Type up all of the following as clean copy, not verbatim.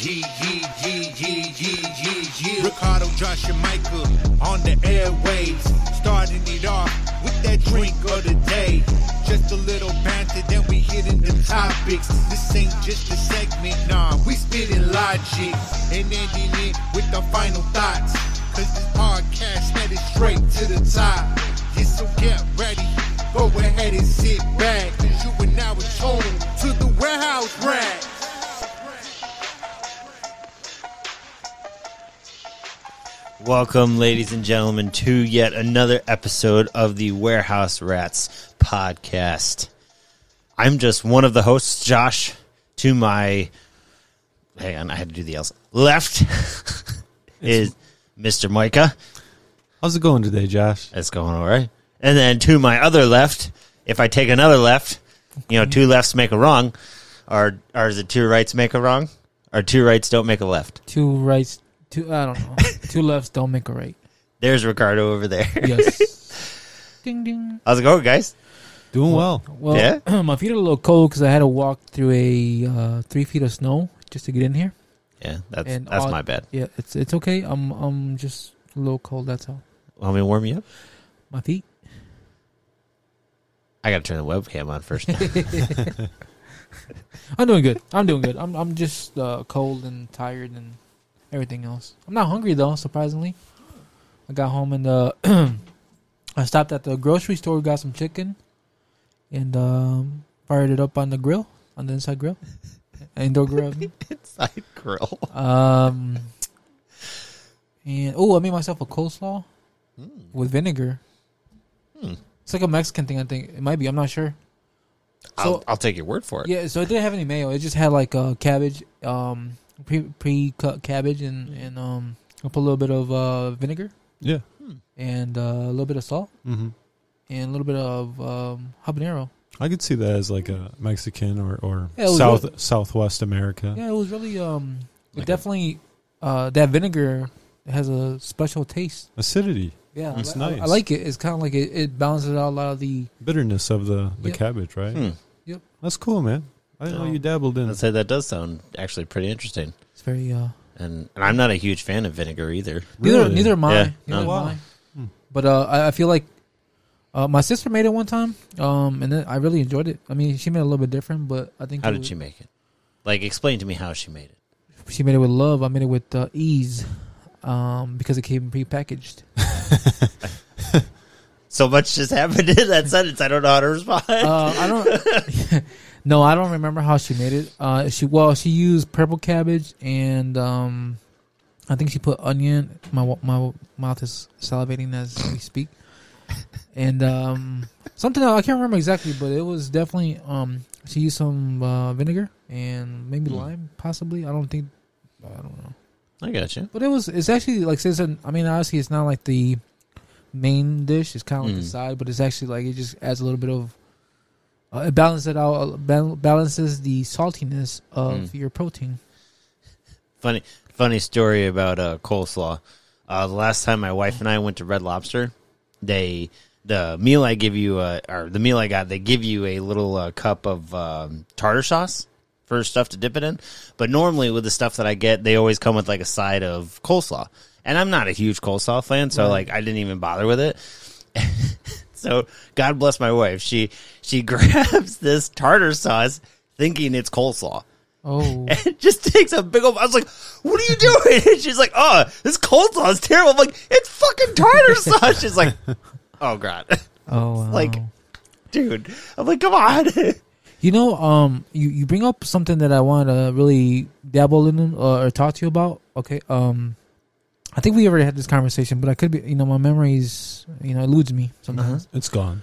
Ricardo, Josh, and Michael on the airwaves, starting it off with that drink of the day. Just a little banter, then we hitting the topics. This ain't just a segment, nah, we spitting logic and ending it with the final thoughts. Cause this podcast headed straight to the top. Yeah, so get ready, go ahead and sit back, cause you are now attuned to the Warehouse Rats. Welcome, ladies and gentlemen, to yet another episode of the Warehouse Rats podcast. I'm just one of the hosts, Josh. To my, hang on, I had to do the L's. Left is Mr. Micah. How's it going today, Josh? It's going all right. And then to my other left, if I take another left, two lefts make a wrong, or is it two rights make a wrong? Or two rights don't make a left? Two rights. I don't know. Two lefts don't make a right. There's Ricardo over there. Yes. Ding, ding. How's it going, guys? Doing well. Well, Yeah? my feet are a little cold because I had to walk through a 3 feet of snow just to get in here. Yeah, that's And my bad. Yeah, it's okay. I'm just a little cold. That's all. Want me to warm you up? My feet. I got to turn the webcam on first. I'm doing good. I'm just cold and tired and everything else. I'm not hungry though. Surprisingly, I got home and I stopped at the grocery store, got some chicken, and fired it up on the grill, on the inside grill, indoor grill. Inside grill. And I made myself a coleslaw with vinegar. It's like a Mexican thing, I think. It might be. I'm not sure. So, I'll take your word for it. yeah, so it didn't have any mayo. It just had like cabbage, pre-cut cabbage, and I put a little bit of vinegar. Yeah. And a little bit of salt. Mm-hmm. And a little bit of habanero. I could see that as like a Mexican or Yeah, it was Southwest America. Yeah, it was really it definitely that vinegar has a special taste. Acidity. Yeah, It's I nice. like it. It's kind of like it balances out a lot of the Bitterness of the Yep. cabbage, right? Yep. That's cool, man. I didn't know you dabbled in I'd it. say that does sound actually pretty interesting. It's very And I'm not a huge fan of vinegar either. Really? neither am I. Yeah. Neither am Wow. I. But I feel like my sister made it one time, and then I really enjoyed it. I mean, she made it a little bit different, but I think How did she make it? Like, explain to me how she made it. She made it with love. I made it with ease, because it came prepackaged. So much just happened in that sentence. I don't know how to respond. I don't. No, I don't remember how she made it. She used purple cabbage and I think she put onion. My mouth is salivating as we speak. And something else, I can't remember exactly, but it was definitely she used some vinegar and maybe lime, possibly. I don't know. I got you. But it's actually like I mean, honestly, it's not like the main dish. It's kind of like the side, but it's actually like it just adds a little bit of it balances it out, balances the saltiness of your protein. Funny story about coleslaw. The last time my wife and I went to Red Lobster, the meal I give you, or the meal I got, they give you a little cup of tartar sauce for stuff to dip it in. But normally with the stuff that I get, they always come with like a side of coleslaw. And I'm not a huge coleslaw fan, so like I didn't even bother with it. So God bless my wife. She grabs this tartar sauce thinking it's coleslaw. Oh, And just takes a big old... I was like, what are you doing? And she's like, oh, this coleslaw is terrible. I'm like, it's fucking tartar sauce. She's like, oh, God. oh, wow. Like, dude. I'm like, come on. You know, you bring up something that I want to really dabble in or talk to you about. Okay, I think we already had this conversation, but I could be, my memories, eludes me sometimes. It's gone.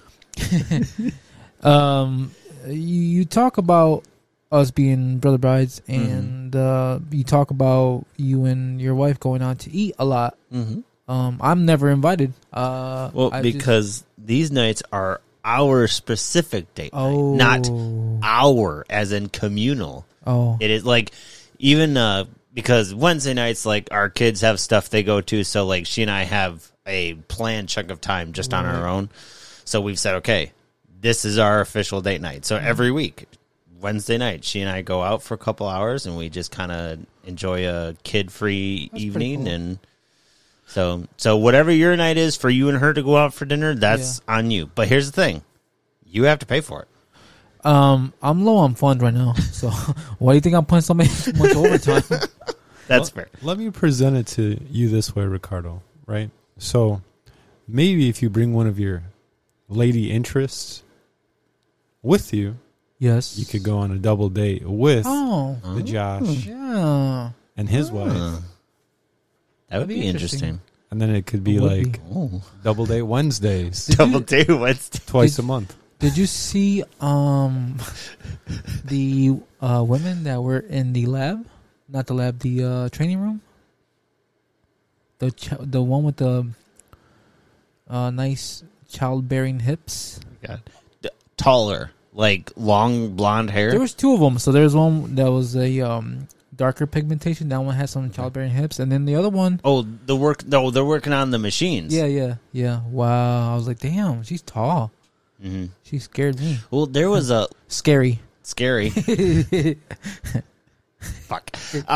You talk about us being brother brides, and you talk about you and your wife going out to eat a lot. Mm-hmm. I'm never invited. Because these nights are our specific date night, Oh. not our, as in communal. Oh, It is like, even because Wednesday nights, like, our kids have stuff they go to, so, like, she and I have a planned chunk of time just on our own. So we've said, okay, this is our official date night. So every week, Wednesday night, she and I go out for a couple hours, and we just kind of enjoy a kid-free That's pretty evening, cool. and so whatever your night is for you and her to go out for dinner, that's on you. But here's the thing: you have to pay for it. I'm low on funds right now, so why do you think I'm putting so much overtime? That's fair. Let me present it to you this way, Ricardo, right? So maybe if you bring one of your lady interests with you, Yes, you could go on a double date with Oh, the Josh yeah. and his wife. That would That'd be be interesting. interesting. And then it could be It would like be. Oh. double date Wednesdays, Double date Wednesday. twice a month. Did you see the women that were in the lab? Not the lab, the training room. The one with the nice childbearing hips. God. Taller, like long blonde hair. There was two of them. So there's one that was a darker pigmentation. That one had some childbearing hips, and then the other one. they're working on the machines. Yeah. Wow, I was like, damn, she's tall. hmm She scared me. Well, there was a Scary. scary. Fuck.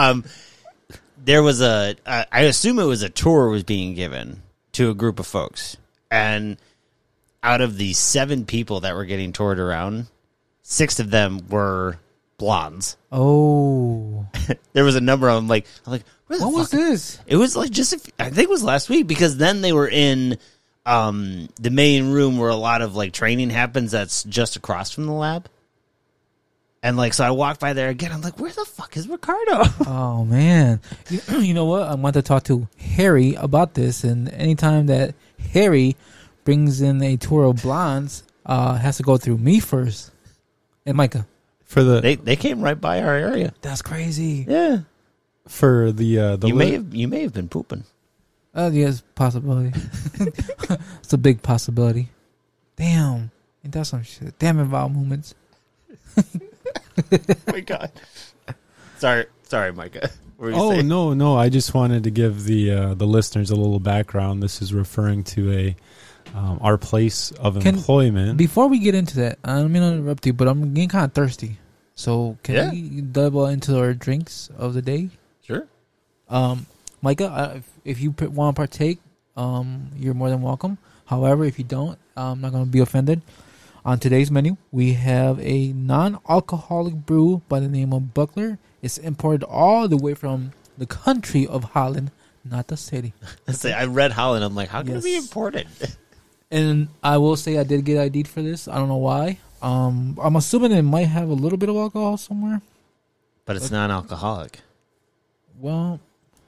There was I assume it was a tour was being given to a group of folks, and out of the 7 people that were getting toured around, 6 of them were blondes. Oh, There was a number of them. I'm like, where the what was fuck? this? It was like I think it was last week, because then they were in the main room where a lot of like training happens. That's just across from the lab. And like, so I walked by there again. I'm like, where the fuck is Ricardo? Oh man, you know what? I want to talk to Harry about this, and anytime that Harry brings in a tour of blondes, has to go through me first. And Micah, For the They came right by our area. that's crazy. Yeah, for the you may have been pooping. Yes, possibility. It's a big possibility. Damn, ain't that some shit? Damn it, Val movements. Oh my god. Sorry, Micah. What were you Oh saying? no! I just wanted to give the listeners a little background. This is referring to our place of Can- employment. Before we get into that, I don't mean to interrupt you, but I'm getting kind of thirsty. So can we double into our drinks of the day? Sure. Micah, if you want to partake, you're more than welcome. However, if you don't, I'm not going to be offended. On today's menu, we have a non-alcoholic brew by the name of Buckler. It's imported all the way from the country of Holland, not the city. I read Holland. I'm like, how can it be Yes. imported? And I will say I did get ID'd for this. I don't know why. I'm assuming it might have a little bit of alcohol somewhere. But it's non-alcoholic. Well,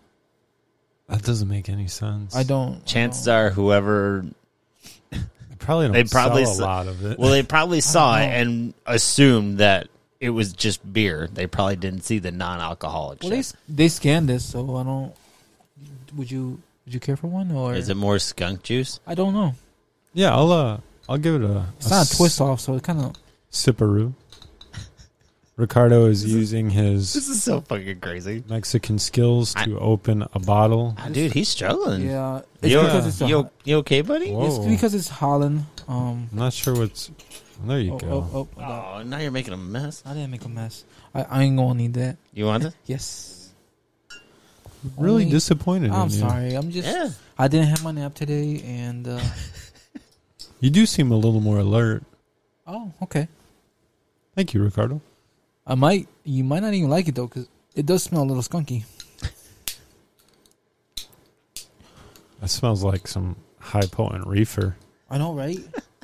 That doesn't make any sense. I don't. Chances are, whoever They probably don't They probably sell a s- lot of it. well, they probably saw it know. and assumed that it was just beer. They probably didn't see the non-alcoholic. Well, shit. they scanned this, so I don't. Would you care for one, or Is it more skunk juice? I don't know. Yeah, I'll give it a. It's not a twist off, so it kind of. Sipperoo. Ricardo is using his This is so fucking crazy. Mexican skills to open a bottle. Ah, dude, he's struggling. Yeah, it's You, because it's you okay, buddy? Whoa. it's because it's Holland. I'm not sure what's. There you go. Oh, now you're making a mess. I didn't make a mess. I ain't gonna need that. You want it? Yes. Really Only- disappointed I'm in you. sorry. I'm just. Yeah. I didn't have my nap today, and You do seem a little more alert. oh, okay. Thank you, Ricardo. You might not even like it though, because it does smell a little skunky. That smells like some high potent reefer. I know, right?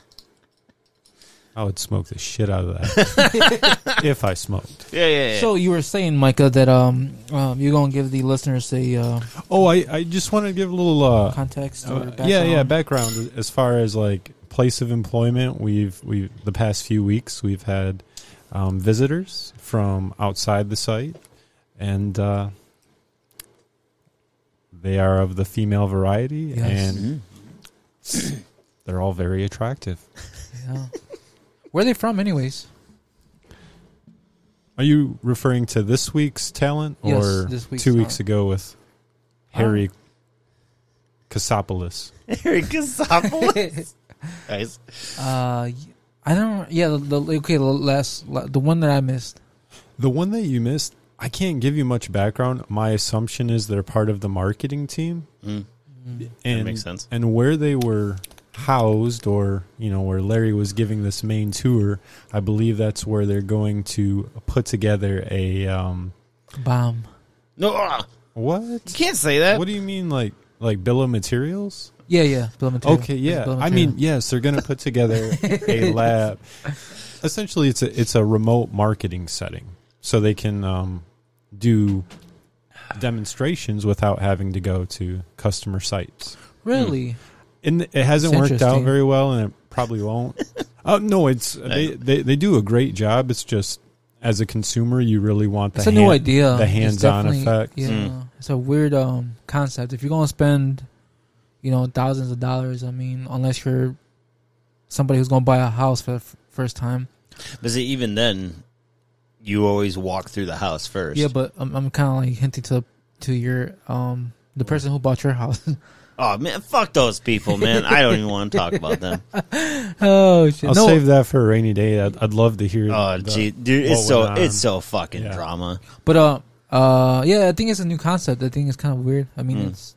I would smoke the shit out of that if I smoked. Yeah. So you were saying, Micah, that you're gonna give the listeners a Oh, I just want to give a little context or background. yeah background as far as like place of employment. We've the past few weeks we've had visitors from outside the site, and they are of the female variety, Yes. and they're all very attractive. Yeah. Where are they from, anyways? Are you referring to this week's talent Yes, or this week's 2 weeks talent. ago with Harry Kasopoulos? Harry Kasopoulos. Nice. I don't. Yeah, the one that I missed. The one that you missed I can't give you much background. My assumption is they're part of the marketing team. Mm. And, That makes sense. And where they were housed, or where Larry was giving this main tour, I believe that's where they're going to put together a Bomb. No, what? you can't say that. What do you mean, like bill of materials? Yeah. Bill of material. Okay, It's yeah. bill of I material. mean, yes, they're going to put together a lab. Essentially, it's a remote marketing setting, so they can do demonstrations without having to go to customer sites. Really? And it hasn't It's worked out interesting. very well, and it probably won't. No, they do a great job. It's just, as a consumer, you really want It's a new idea. the It's hands-on definitely- effect. Yeah, it's a weird concept. If you're gonna spend, thousands of dollars, I mean, unless you're somebody who's gonna buy a house for the first time. But see, even then, you always walk through the house first. Yeah, but I'm kind of like hinting to your the person who bought your house. Oh man, fuck those people, man. I don't even want to talk about them. Oh shit! I'll save that for a rainy day. I'd love to hear. Oh gee, dude, what it's so fucking Yeah. drama. But yeah, I think it's a new concept. I think it's kind of weird. I mean, it's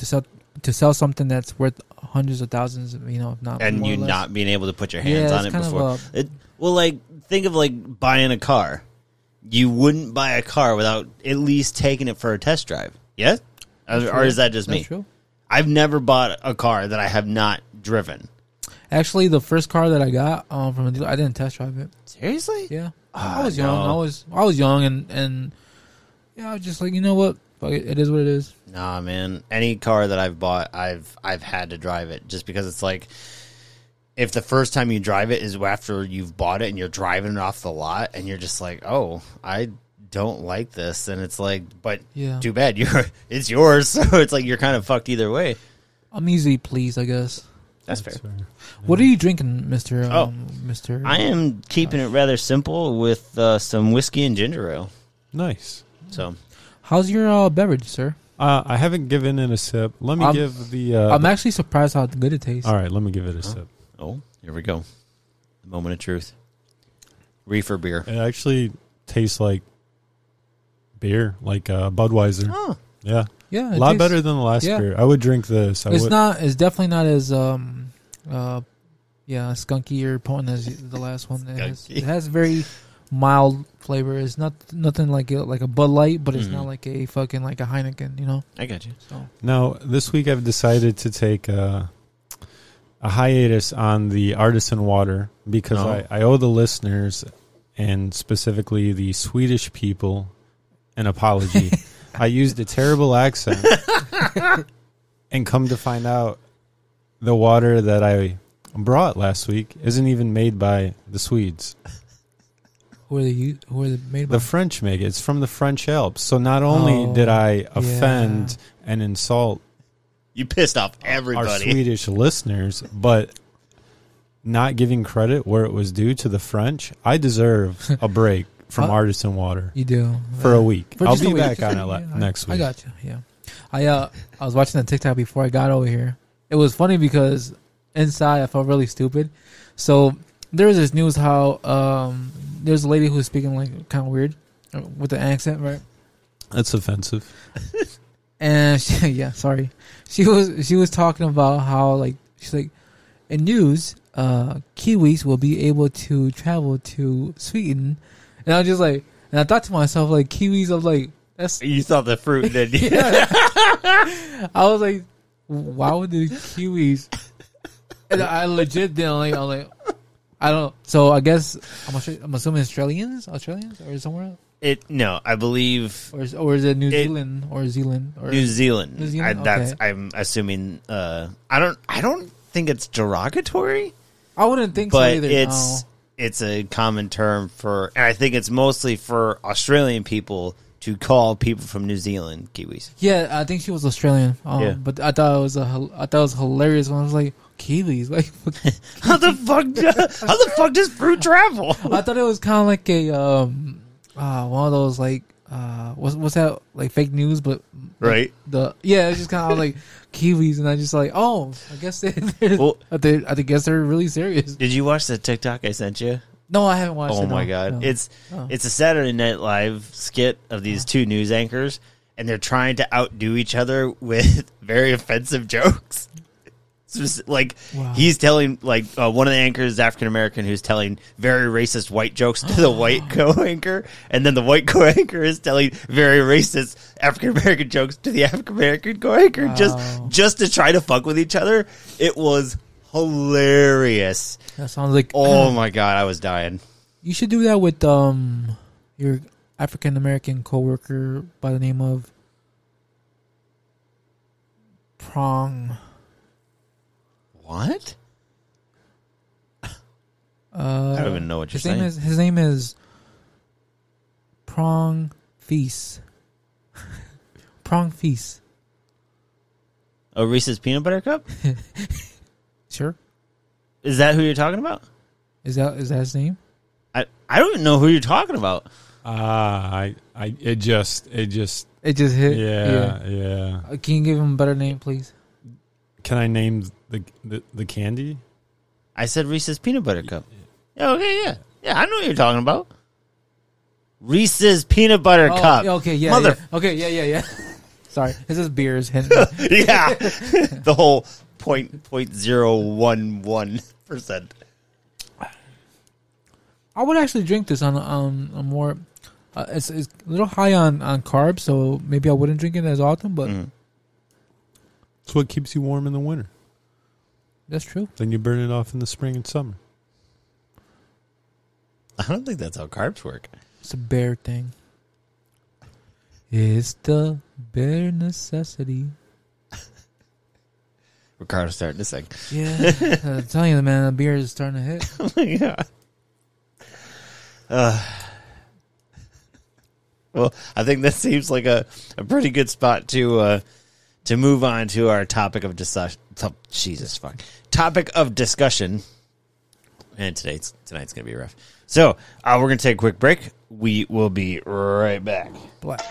to sell something that's worth hundreds of thousands, if not And more you or less. not being able to put your hands Yeah, on it's it kind of before. Well, like, think of like buying a car. You wouldn't buy a car without at least taking it for a test drive. Yeah? Or is that just me? That's true. I've never bought a car that I have not driven. Actually, the first car that I got from a dealer, I didn't test drive it. Seriously? Yeah, Ah, I was young. no. I was young, and yeah, I was just like, you know what? Fuck it. It is what it is. Nah, man. Any car that I've bought, I've had to drive it just because it's like, if the first time you drive it is after you've bought it and you're driving it off the lot and you're just like, oh, I don't like this, and it's like, but Yeah. too bad, it's yours, so it's like you're kind of fucked either way. I'm easy pleased, I guess. That's fair. What are you drinking, Mister? Mister. I am keeping it rather simple with some whiskey and ginger ale. Nice. So How's your beverage, sir? I haven't given it a sip. Let me I'm- give the. I'm actually surprised how good it tastes. all right, let me give it a sip. here we go. The moment of truth. Reefer beer. It actually tastes like beer, like Budweiser. Oh, Yeah, Yeah, a it lot tastes- better than the last yeah. beer. I would drink this. It's not. It's definitely not as skunky or potent as the last one. Skunky. It has very mild flavor. It's nothing like a Bud Light, but it's not like a fucking like a Heineken. I got you. So Now, this week I've decided to take a hiatus on the artisan water because Oh. I owe the listeners, and specifically the Swedish people, an apology. I used a terrible accent, and come to find out, the water that I brought last week isn't even made by the Swedes. who are they made by? The French make it. It's from the French Alps. So not only did I offend and insult You pissed off our everybody. Swedish listeners, but not giving credit where it was due to the French, I deserve a break from artisan water You do for a week. For I'll just a be week. back on it Yeah, next week. I got you. Yeah, I was watching the TikTok before I got over here. It was funny because inside I felt really stupid. So there was this news how there's a lady who was speaking like kind of weird with the accent, right? That's offensive. And she was talking about how like she's like in news, Kiwis will be able to travel to Sweden, and I was just like, and I thought to myself like Kiwis, I'm like that's You thought the fruit, didn't you? I was like, why would the Kiwis? And I legit didn't like. I was like, I don't. So I guess I'm assuming Australians or somewhere else, No, I believe or is it New Zealand or Zealand or New Zealand. New Zealand? That's Okay. I'm assuming. I don't think it's derogatory, I wouldn't think so but either. it's a common term for, and I think it's mostly for Australian people to call people from New Zealand Kiwis. Yeah, I think she was Australian. Yeah. But I thought it was hilarious when I was like Kiwis. Like, How the fuck does fruit travel? I thought it was kind of like a one of those like what's that like fake news, but Right. It's just kind of like Kiwis, and I just like I guess Well, I guess they're really serious. did you watch the TikTok I sent you? No, I haven't watched it. Oh my no. god, No. it's a Saturday Night Live skit of these two news anchors, and they're trying to outdo each other with very offensive jokes. So it's like Wow. he's telling one of the anchors is African American who's telling very racist white jokes to the white co-anchor, and then the white co-anchor is telling very racist African American jokes to the African American co-anchor Wow. just to try to fuck with each other. It was hilarious. That sounds like. Oh my god, I was dying. You should do that with your African American coworker by the name of Prong. What? I don't even know what you're saying. His name is Prong Feast. Prong Feast. Oh, Reese's Peanut Butter Cup? Sure. Is that who you're talking about? Is that his name? I don't even know who you're talking about. It just It just hit. yeah. Can you give him a better name, please? Can I name the candy? I said Reese's Peanut Butter Cup. Yeah, okay, yeah. Yeah, I know what you're talking about. Reese's Peanut Butter Cup. Okay, yeah. Mother. Yeah. Okay, yeah. Sorry, this is beers. Yeah. The whole 0.011%. I would actually drink this on a more. It's a little high on carbs, so maybe I wouldn't drink it as often. But It's what keeps you warm in the winter. that's true. Then you burn it off in the spring and summer. I don't think that's how carbs work. It's a bear thing. It's the bare necessity. Ricardo's starting to sing. Yeah, I'm telling you, man, the beer is starting to hit. Yeah. Well, I think that seems like a pretty good spot to move on to our topic of discussion. Jesus fuck. Topic of discussion. And tonight's gonna be rough. So we're gonna take a quick break. We will be right back. Black.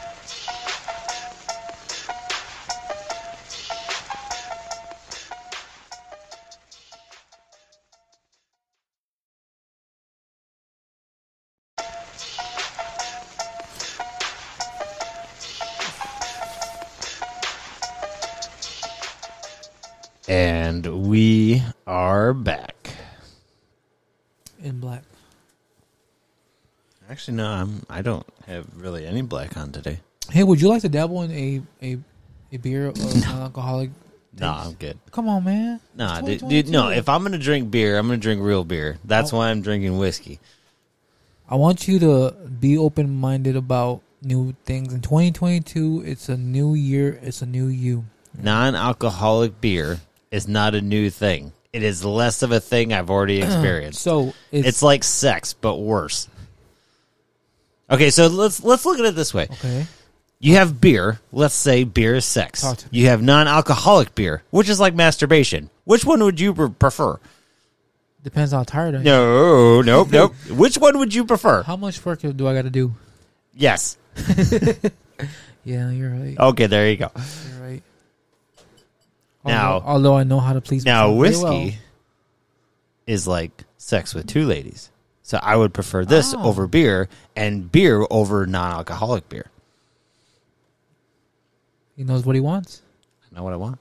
And we are back. In black. Actually, no, I don't have really any black on today. Hey, would you like to dabble in a beer of non-alcoholic? No, I'm good. Come on, man. Nah, It's dude, no. 2022. If I'm gonna drink beer, I'm gonna drink real beer. That's why I'm drinking whiskey. I want you to be open-minded about new things. In 2022, it's a new year. It's a new you. Non-alcoholic beer is not a new thing. It is less of a thing I've already experienced. So It's like sex, but worse. Okay, so let's look at it this way. okay. You have beer. Let's say beer is sex. Talk to me. You have non-alcoholic beer, which is like masturbation. Which one would you prefer? Depends how tired I am. No, nope. Which one would you prefer? How much work do I got to do? Yes. Yeah, you're right. Okay, there you go. You're right. Now- although I know how to please Now, myself very whiskey is like sex with two ladies. So I would prefer this Oh. over beer and beer over non-alcoholic beer. He knows what he wants. I know what I want.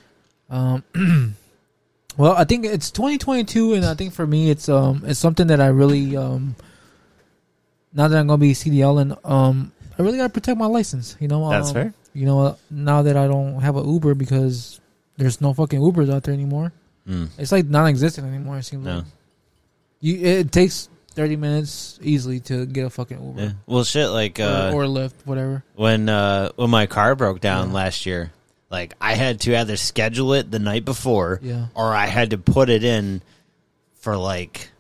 Well, I think it's 2022, and I think for me, it's something that I really now that I'm gonna be CDL, and I really gotta protect my license. You know, That's fair. You know, now that I don't have an Uber because there's no fucking Ubers out there anymore. It's like non-existent anymore. It seems No. like it takes 30 minutes easily to get a fucking Uber Yeah. Well, shit, like or Lyft, whatever. when my car broke down Yeah. last year, like I had to either schedule it the night before, Yeah. or I had to put it in for like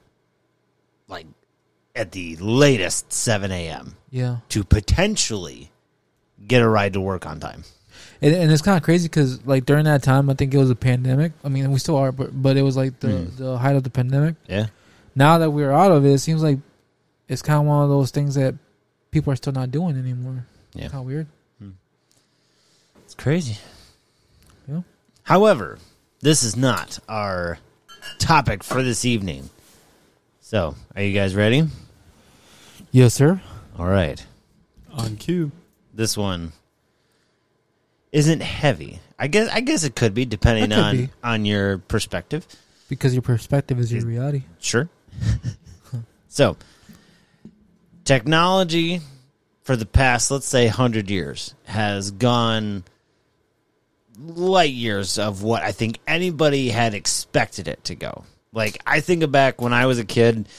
at the latest 7 a.m. Yeah. to potentially get a ride to work on time. And it's kind of crazy because like during that time, I think it was a pandemic. I mean, we still are, but it was like the height of the pandemic. Yeah. Now that we're out of it, it seems like it's kind of one of those things that people are still not doing anymore. Yeah. Kind of weird. It's crazy. Yeah. However, this is not our topic for this evening. So, are you guys ready? Yes, sir. All right. On cue. This one isn't heavy. I guess it could be, depending It could be. on your perspective. Because your perspective is your reality. Sure. So, technology for the past, let's say, 100 years has gone light years of what I think anybody had expected it to go. Like, I think back when I was a kid,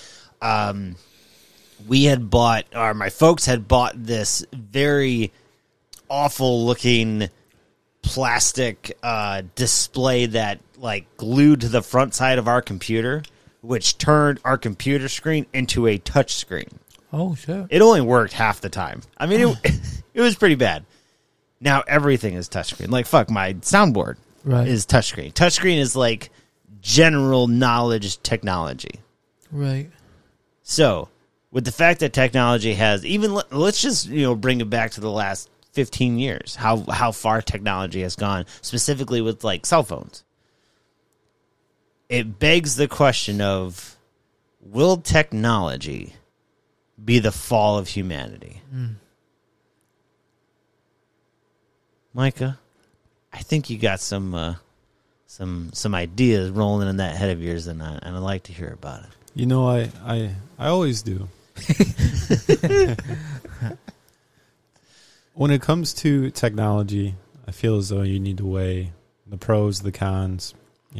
we had bought, or my folks had bought this very awful looking plastic display that like glued to the front side of our computer, which turned our computer screen into a touch screen. Oh, shit. It only worked half the time. I mean, it was pretty bad. Now everything is touchscreen. Like, fuck, my soundboard is touchscreen. Touchscreen is like general knowledge technology. Right. So, with the fact that technology has even, let's just bring it back to the last 15 years, how far technology has gone, specifically with like cell phones. It begs the question of, will technology be the fall of humanity? Micah, I think you got some ideas rolling in that head of yours, and I'd like to hear about it. You know, I always do. When it comes to technology, I feel as though you need to weigh the pros, the cons.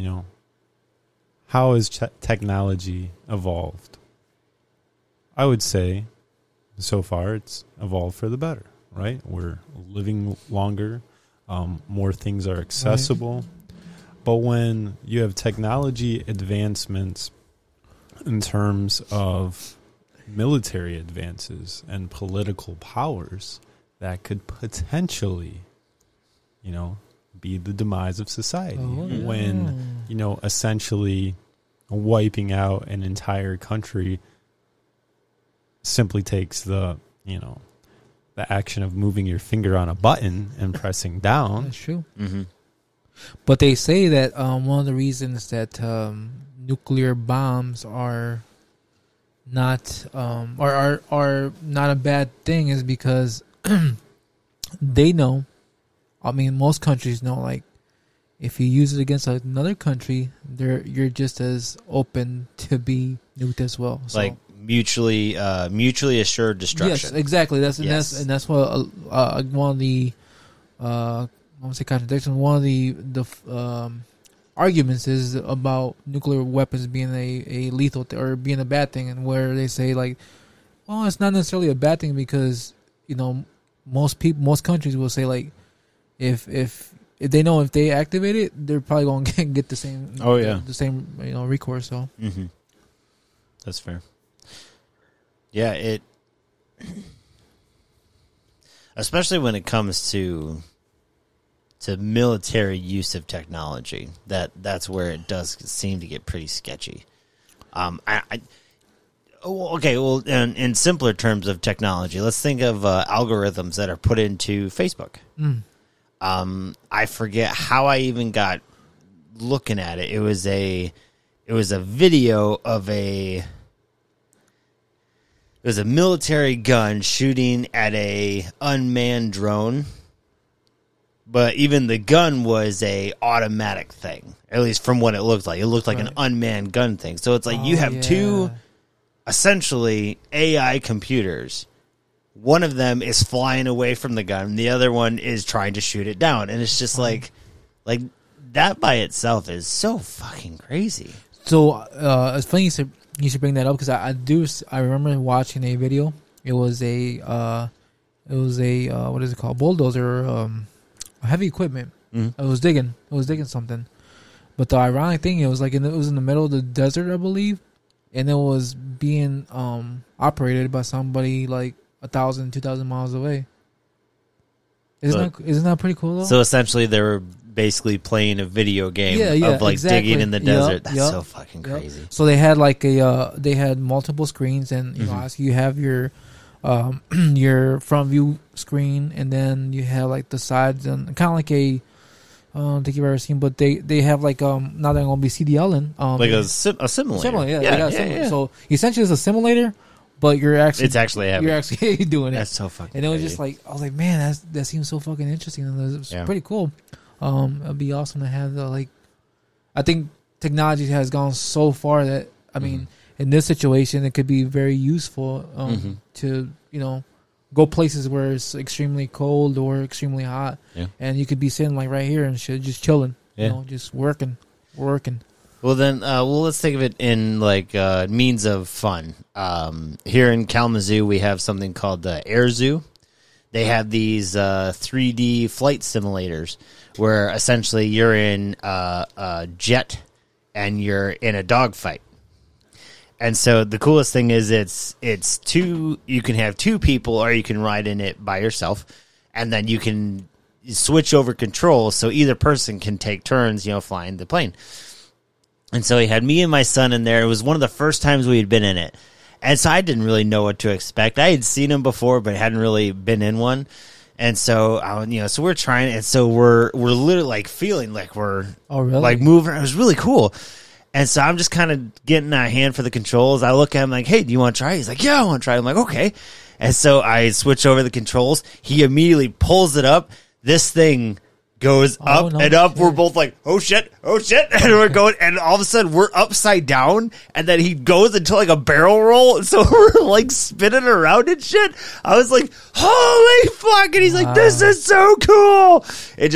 How has technology evolved? I would say, so far, it's evolved for the better, right? We're living longer. More things are accessible. Right. But when you have technology advancements in terms of military advances and political powers, that could potentially, be the demise of society. When, essentially wiping out an entire country simply takes the action of moving your finger on a button and pressing down. That's true. Mm-hmm. But they say that one of the reasons that nuclear bombs are not are not a bad thing is because they know. I mean, most countries know, like, if you use it against another country, you're just as open to be nuked as well. So, like mutually assured destruction. Yes, exactly. That's what one of the I won't say contradiction. One of the arguments is about nuclear weapons being a lethal or being a bad thing, and where they say like, well, it's not necessarily a bad thing because most countries will say like, if they know if they activate it, they're probably going to get the same. Oh yeah, the same recourse. So that's fair. Yeah, especially when it comes to military use of technology, that's where it does seem to get pretty sketchy. In simpler terms of technology, let's think of algorithms that are put into Facebook. I forget how I even got looking at it. It was a video of a military gun shooting at a unmanned drone. But even the gun was a automatic thing, at least from what it looked like. It looked like an unmanned gun thing. So it's like you have two essentially AI computers. One of them is flying away from the gun. The other one is trying to shoot it down. And it's just like that by itself is so fucking crazy. So it's funny you should bring that up because I remember watching a video. It was a what is it called? Bulldozer. Heavy equipment. Mm-hmm. It was digging something. But the ironic thing, it was in the middle of the desert, I believe, and it was being operated by somebody like 1,000, 2,000 miles away. Isn't that pretty cool though? So essentially, they were basically playing a video game of digging in the desert. That's so fucking crazy. So they had they had multiple screens, and you have your front view screen, and then you have like the sides, and kind of like think you've ever seen, but they have like now they're gonna be CDLing like a simulator. Simulator, yeah, they got a simulator. So essentially, it's a simulator, but It's actually you're actually doing it. That's so fucking. And it was crazy. just like I was like, man, that seems so fucking interesting, and it was pretty cool. It'd be awesome to have the like. I think technology has gone so far that I mean, in this situation, it could be very useful to go places where it's extremely cold or extremely hot, and you could be sitting like right here and shit, just chilling, just working. Well, then, let's think of it in like means of fun. Here in Kalamazoo, we have something called the Air Zoo. They have these 3D flight simulators where essentially you're in a jet and you're in a dogfight. And so the coolest thing is it's two. You can have two people, or you can ride in it by yourself, and then you can switch over controls so either person can take turns, flying the plane. And so he had me and my son in there. It was one of the first times we had been in it. And so I didn't really know what to expect. I had seen him before, but hadn't really been in one. And so, so we're trying, and so we're literally like feeling like we're like moving. It was really cool. And so I'm just kind of getting a hand for the controls. I look at him like, hey, do you want to try? He's like, yeah, I want to try. I'm like, okay. And so I switch over the controls. He immediately pulls it up. This thing goes up and up. Shit. We're both like, oh shit. And we're going, and all of a sudden we're upside down, and then he goes into like a barrel roll. And so we're like spinning around and shit. I was like, holy fuck. And he's like, this is so cool. It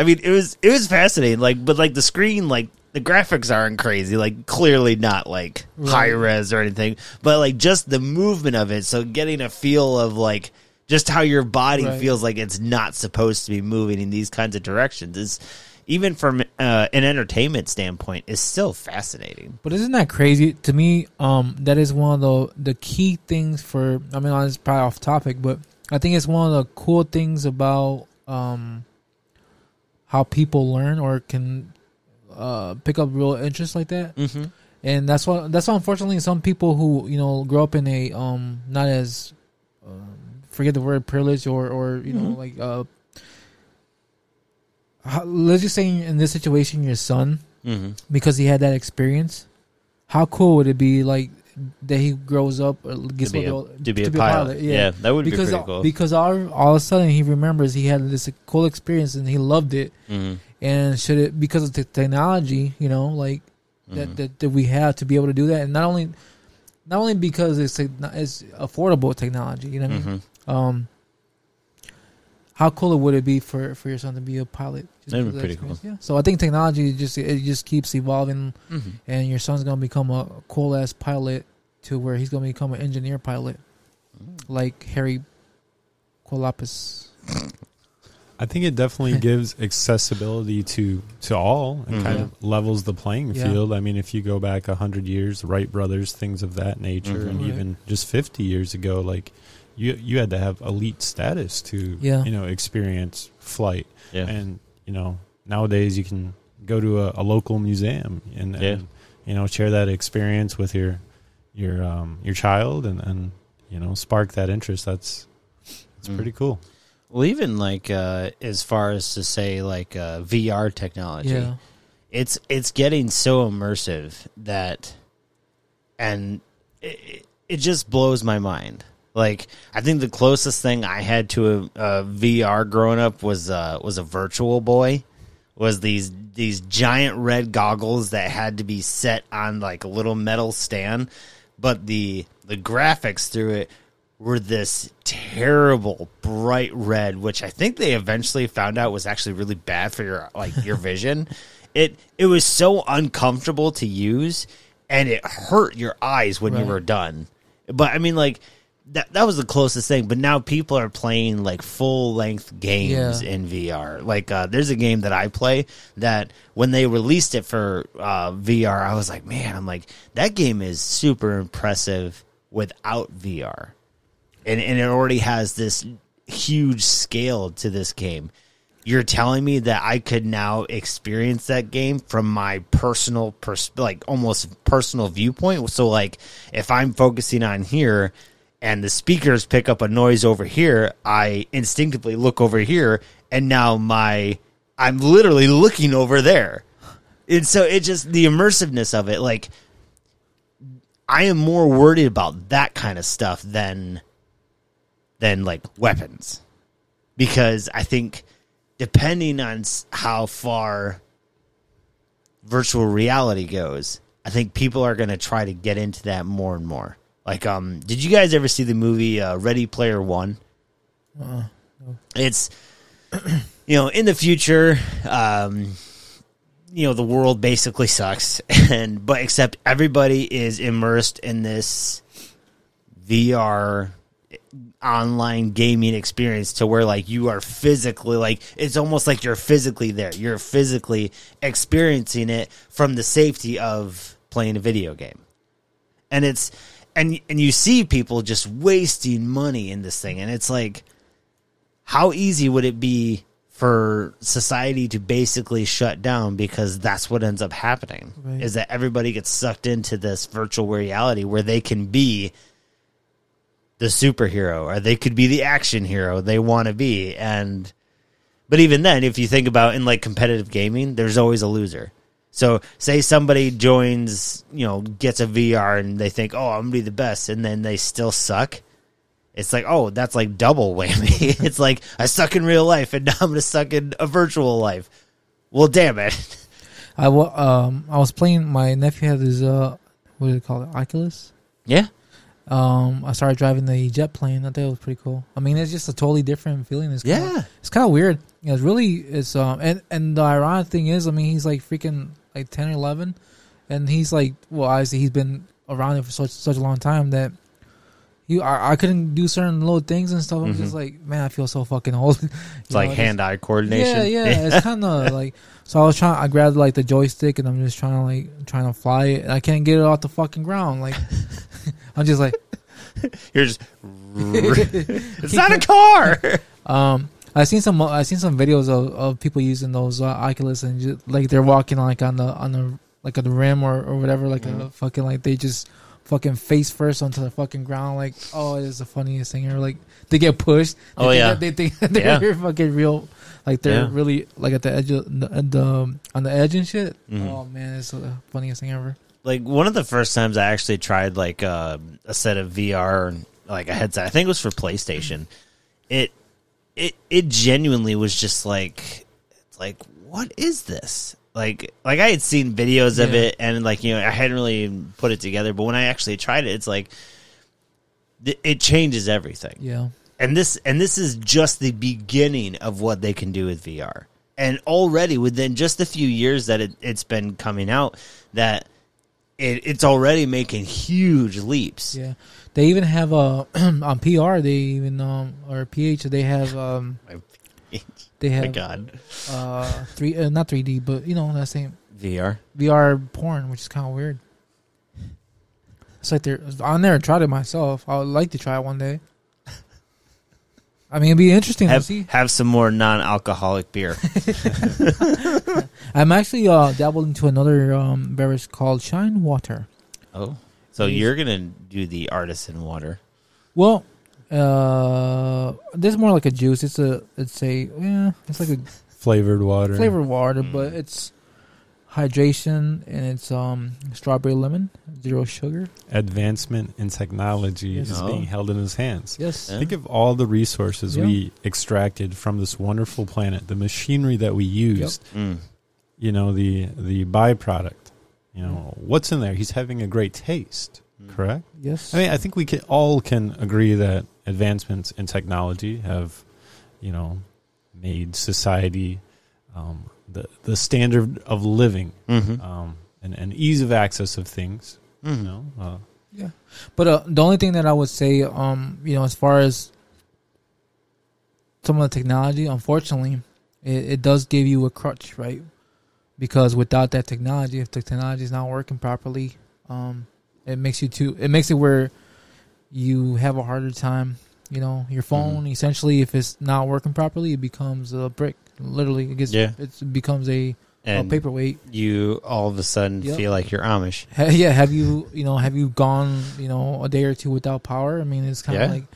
was fascinating. But the screen, the graphics aren't crazy, clearly not high res or anything, but just the movement of it. So getting a feel of just how your body feels like it's not supposed to be moving in these kinds of directions is, even from an entertainment standpoint, is still fascinating. But isn't that crazy to me? That is one of the key things for. I mean, it's probably off topic, but I think it's one of the cool things about how people learn or can pick up real interest like that. Mm-hmm. And that's why unfortunately some people who grow up in a not as forget the word privilege or let's just say in this situation your son, because he had that experience, how cool would it be that he grows up gets to be a pilot? Yeah, that would be pretty cool. Because all of a sudden he remembers he had this cool experience and he loved it. And should it, because of the technology, that we have to be able to do that, and not only because it's affordable technology, you know what I mean? How cool would it be for your son to be a pilot? That'd be pretty cool. Yeah. So I think technology just keeps evolving, and your son's gonna become a cool ass pilot to where he's gonna become an engineer pilot, like Harry Kolapis. I think it definitely gives accessibility to all and kind of levels the playing field. I mean, if you go back 100 years, Wright brothers, things of that nature, and even just 50 years ago, you had to have elite status to experience flight. Yeah. And nowadays you can go to a local museum and share that experience with your child and spark that interest. That's pretty cool. Well, even as far as to say VR technology, it's getting so immersive that, and it just blows my mind. I think the closest thing I had to a VR growing up was a Virtual Boy. Was these giant red goggles that had to be set on a little metal stand, but the graphics through it were this terrible bright red, which I think they eventually found out was actually really bad for your vision. It was so uncomfortable to use, and it hurt your eyes when you were done. But I mean, that was the closest thing. But now people are playing full length games in VR. There's a game that I play that when they released it for VR, I was like, man, that game is super impressive without VR. And it already has this huge scale to this game. You're telling me that I could now experience that game from my personal, almost personal viewpoint? So, if I'm focusing on here and the speakers pick up a noise over here, I instinctively look over here, and now my I'm literally looking over there. And so it just, the immersiveness of it, like, I am more worried about that kind of stuff than like weapons. Because I think depending on how far virtual reality goes, I think people are going to try to get into that more and more. Like, did you guys ever see the movie Ready Player One? No. It's, in the future, the world basically sucks, but except everybody is immersed in this VR online gaming experience to where like you are physically, like it's almost like you're physically there. You're physically experiencing it from the safety of playing a video game. And it's and you see people just wasting money in this thing, and it's like, how easy would it be for society to basically shut down because that's what ends up happening, right? Is that everybody gets sucked into this virtual reality where they can be the superhero or they could be the action hero they want to be. But even then, if you think about in like competitive gaming, there's always a loser. So say somebody joins, gets a VR and they think, oh, I'm going to be the best. And then they still suck. It's like, oh, that's like double whammy. It's like, I suck in real life, and now I'm going to suck in a virtual life. Well, damn it. I was playing, my nephew had his, what do they call it, Oculus? Yeah. I started driving the jet plane. I thought it was pretty cool. I mean, it's just a totally different feeling. It's kind of weird. It's really, and the ironic thing is, I mean, he's like freaking like 10 or 11, and he's like, well, obviously he's been around it for such a long time that I couldn't do certain little things and stuff. I'm just like, man, I feel so fucking old. It's like hand-eye coordination. Yeah. It's kind of like, so I grabbed like the joystick and I'm just trying to fly it, and I can't get it off the fucking ground. Like, I'm just like, you're just, it's not a car. I've seen some videos of people using those Oculus, and just, like they're walking like on the rim or whatever, like a fucking, like they just fucking face first onto the fucking ground. Like, oh, it is the funniest thing ever. Like, they get pushed. They think they're fucking real. Like, they're really like at the edge on the edge and shit. Oh man, it's the funniest thing ever. Like, one of the first times I actually tried like a set of VR, like a headset, I think it was for PlayStation. It genuinely was just like, it's like, what is this? Like I had seen videos of it, and like, I hadn't really put it together, but when I actually tried it, it's like, it changes everything. Yeah. And this is just the beginning of what they can do with VR. And already within just a few years that it's been coming out, that it's already making huge leaps. Yeah. They even have on PR, they even or PH, they have they have, my God, not 3D, but that same VR porn, which is kind of weird. It's like I never tried it myself. I would like to try it one day. I mean, it'd be interesting to see. Have some more non-alcoholic beer. I'm actually dabbled into another beverage called Shine Water. Oh, so you're gonna do the artisan water? Well, this is more like a juice. It's like a flavored water, but it's hydration, and it's strawberry lemon, 0 sugar. Advancement in technology is being held in his hands. Yes. Think of all the resources we extracted from this wonderful planet, the machinery that we used, the byproduct. What's in there? He's having a great taste, correct? Yes. I mean, I think we all can agree that advancements in technology have, made society the standard of living, and ease of access of things. Yeah. But the only thing that I would say, as far as some of the technology, unfortunately, it does give you a crutch, right? Because without that technology, if the technology is not working properly, it makes it where you have a harder time. Your phone, essentially, if it's not working properly, it becomes a brick. Literally, it becomes a paperweight. You all of a sudden feel like you're Amish. Have you gone a day or two without power? I mean, it's kind of like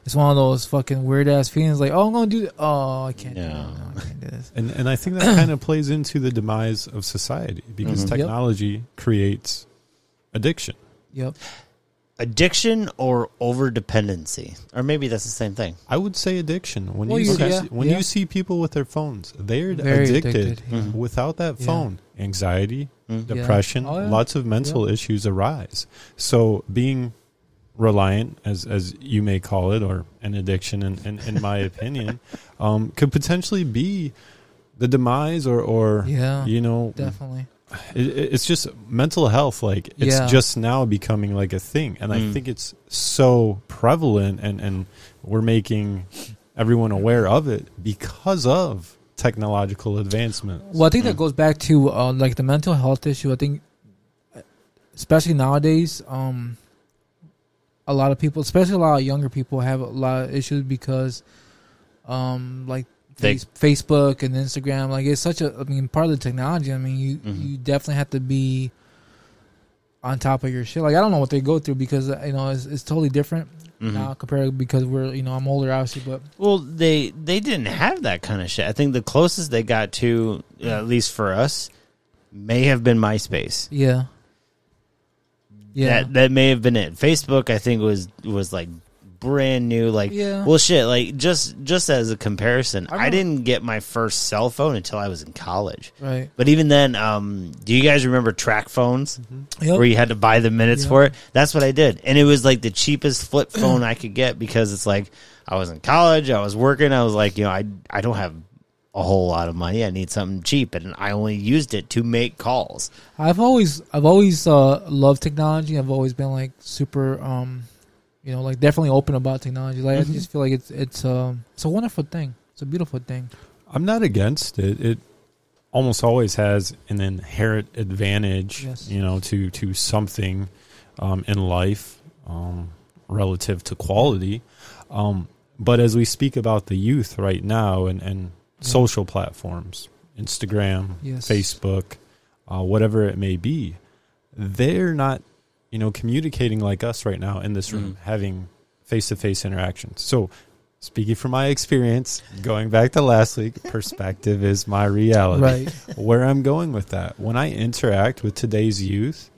it's one of those fucking weird ass feelings. Like, oh, I'm gonna do. Oh, I can't. No. I can't do this. And I think that kind of plays into the demise of society because technology creates addiction. Yep. Addiction or over dependency, or maybe that's the same thing. I would say addiction. When Well, you see people with their phones, they're Very addicted. yeah. Without that Yeah. phone, anxiety, Mm. depression, Oh, yeah. lots of mental issues arise. So being reliant, as you may call it, or an addiction, in my opinion, could potentially be the demise or Yeah. you know, Definitely. it's just mental health. Like it's Yeah. just now becoming like a thing, and I think it's so prevalent, and we're making everyone aware of it because of technological advancements. Well, I think that goes back to like the mental health issue. I think, especially nowadays, a lot of people, especially a lot of younger people, have a lot of issues because, like Facebook and Instagram, like it's such a, I mean, part of the technology. I mean, you definitely have to be on top of your shit. Like I don't know what they go through because you know it's totally different now compared because we're I'm older obviously, but Well, they didn't have that kind of shit. I think the closest they got to, at least for us, may have been MySpace. yeah. That may have been it. Facebook, I think, was like brand new. Like, Yeah. well, shit. Like just as a comparison, I I remember- didn't get my first cell phone until I was in college. Right. But even then, do you guys remember track phones Yep. where you had to buy the minutes Yep. for it? That's what I did, and it was like the cheapest flip phone I could get because it's like I was in college, I was working, I was like, I don't have a whole lot of money. I need something cheap, and I only used it to make calls. I've always loved technology. I've always been like super like definitely open about technology. Like I just feel like it's a wonderful thing. It's a beautiful thing. I'm not against it. It almost always has an inherent advantage, Yes. to something in life relative to quality. But as we speak about the youth right now and social platforms, Instagram, Yes. Facebook, whatever it may be, they're not, communicating like us right now in this room, having face-to-face interactions. So speaking from my experience, going back to last week, perspective is my reality. Right. Where I'm going with that, when I interact with today's youth,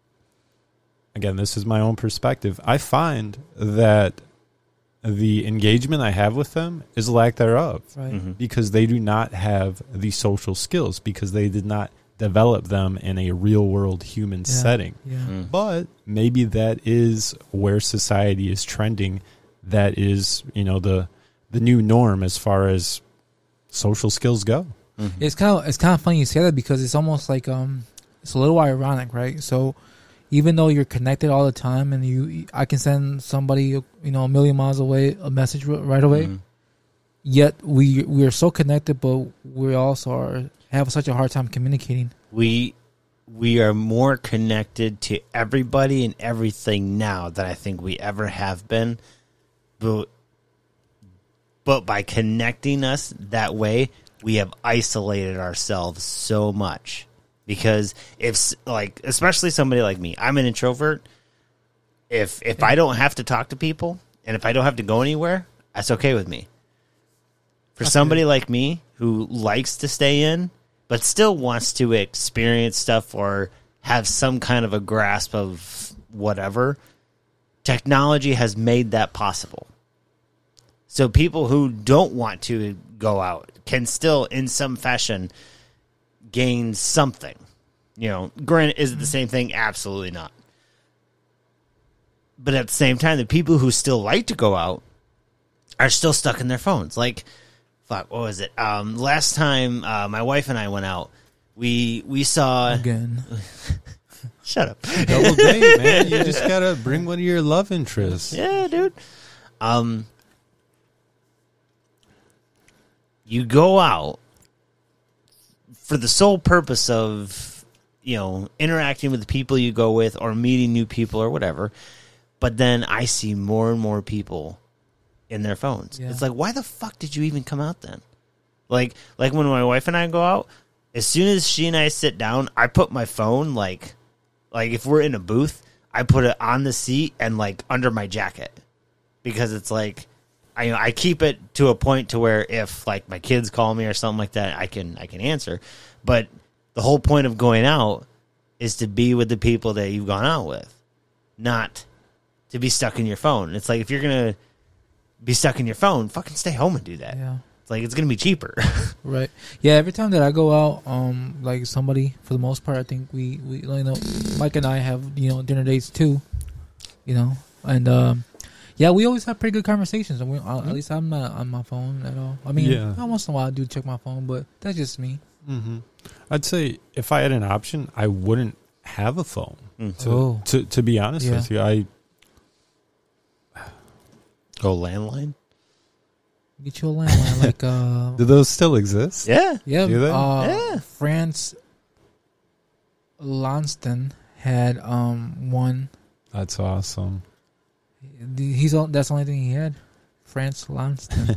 again, this is my own perspective, I find that the engagement I have with them is lack thereof. Right. Because they do not have the social skills, because they did not develop them in a real world human setting. Yeah. But maybe that is where society is trending. That is, the new norm as far as social skills go. It's kind of funny you say that because it's almost like it's a little ironic, right? So even though you're connected all the time and I can send somebody a million miles away a message right away, yet we are so connected, but we also have such a hard time communicating. We are more connected to everybody and everything now than I think we ever have been. But by connecting us that way, we have isolated ourselves so much. Because especially somebody like me, I'm an introvert. If I don't have to talk to people and if I don't have to go anywhere, that's okay with me. For somebody like me who likes to stay in, but still wants to experience stuff or have some kind of a grasp of whatever, technology has made that possible. So people who don't want to go out can still, in some fashion, gain something. Granted, is it the same thing? Absolutely not. But at the same time, the people who still like to go out are still stuck in their phones. Like, fuck, what was it? Last time my wife and I went out, we saw... Again. Shut up. Double date, man. You just gotta bring one of your love interests. Yeah, dude. You go out for the sole purpose of, interacting with the people you go with or meeting new people or whatever. But then I see more and more people in their phones. Yeah. It's like, why the fuck did you even come out then? Like when my wife and I go out, as soon as she and I sit down, I put my phone, like if we're in a booth, I put it on the seat and, under my jacket. Because it's like, I keep it to a point to where if like my kids call me or something like that, I can answer. But the whole point of going out is to be with the people that you've gone out with, not to be stuck in your phone. It's like if you're gonna be stuck in your phone, fucking stay home and do that. Yeah. It's like it's gonna be cheaper. Right. Yeah. Every time that I go out, like somebody, for the most part, I think we Mike and I have dinner dates too, and yeah, we always have pretty good conversations. And at least I'm not on my phone at all. I mean, once in a while I do check my phone, but that's just me. Mm-hmm. I'd say if I had an option, I wouldn't have a phone. To be honest with you, I go landline. Get you a landline, like do those still exist? Yeah, yeah. Do they? France Lanston had one. That's awesome. That's the only thing he had. France Lanston.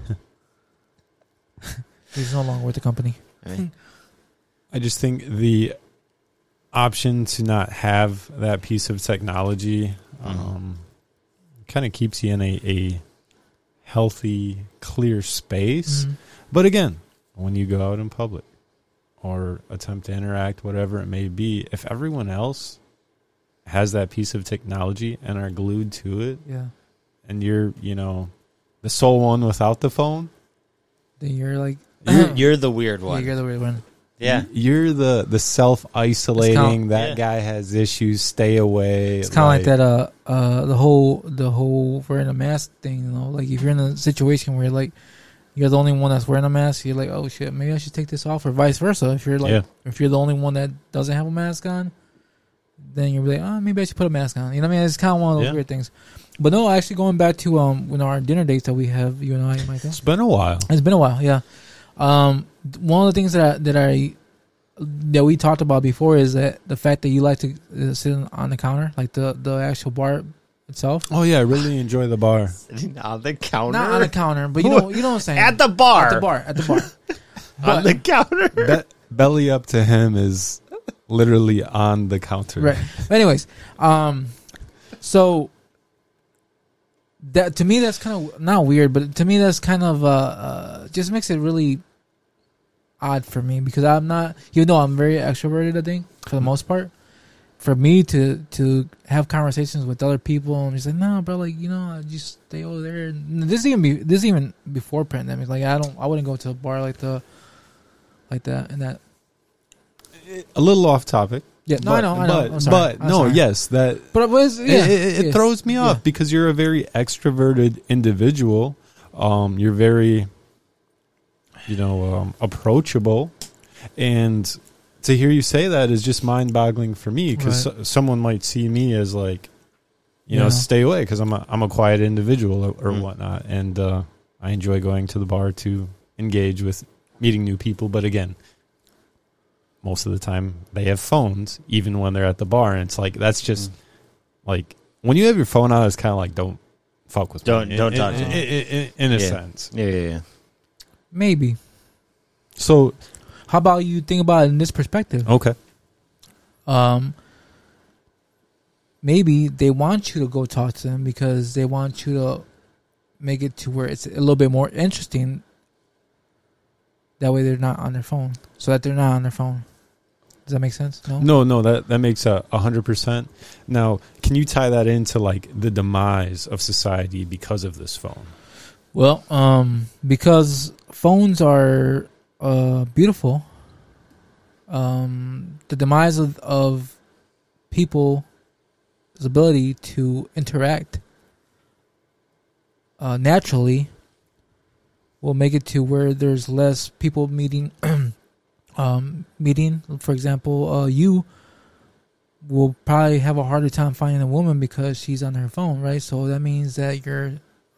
He's no longer with the company. I just think the option to not have that piece of technology kind of keeps you in a healthy, clear space. Mm-hmm. But again, when you go out in public or attempt to interact, whatever it may be, if everyone else has that piece of technology and are glued to it, and you're, the sole one without the phone, then you're like... You're the weird one. Yeah, you're the weird one. Yeah. You're the self-isolating, that guy has issues, stay away. It's kind of like that, the whole wearing a mask thing, like if you're in a situation where like you're the only one that's wearing a mask, you're like, oh shit, maybe I should take this off, or vice versa. If you're like, if you're the only one that doesn't have a mask on, then you're like, oh, maybe I should put a mask on. You know what I mean? It's kind of one of those weird things. But no, actually going back to our dinner dates that we have, you and I, Michael. It's been a while. It's been a while, yeah. One of the things that we talked about before is that the fact that you like to sit on the counter, like the actual bar itself. Oh yeah, I really enjoy the bar. Sitting on the counter, not on the counter, but you know what I'm saying. At the bar. On the counter. Belly up to him is literally on the counter. Right. But anyways, so that to me that's kind of not weird, but to me that's kind of just makes it really odd for me, because I'm not, even though I'm very extroverted, I think for the most part, for me to have conversations with other people and just like, no, bro, like, I just stay over there. And this even before pandemic, like I wouldn't go to a bar like that and that. A little off topic. Yeah, no, I know. I'm sorry. But I'm no, sorry. yes, that. But it was, it throws me off because you're a very extroverted individual. You're very, approachable, and to hear you say that is just mind-boggling for me, because someone might see me as like, stay away because I'm a quiet individual or whatnot, and I enjoy going to the bar to engage with meeting new people. But again, most of the time they have phones, even when they're at the bar, and it's like that's just like when you have your phone out, it's kind of like don't fuck with me. Don't talk to me in a sense. Yeah. Maybe. So, how about you think about it in this perspective? Okay. Maybe they want you to go talk to them because they want you to make it to where it's a little bit more interesting. That way they're not on their phone. So that they're not on their phone. Does that make sense? No, that makes 100%. Now, can you tie that into like the demise of society because of this phone? Well, because phones are beautiful. The demise of people's ability to interact naturally will make it to where there's less people meeting. For example, you will probably have a harder time finding a woman because she's on her phone, right? So that means that your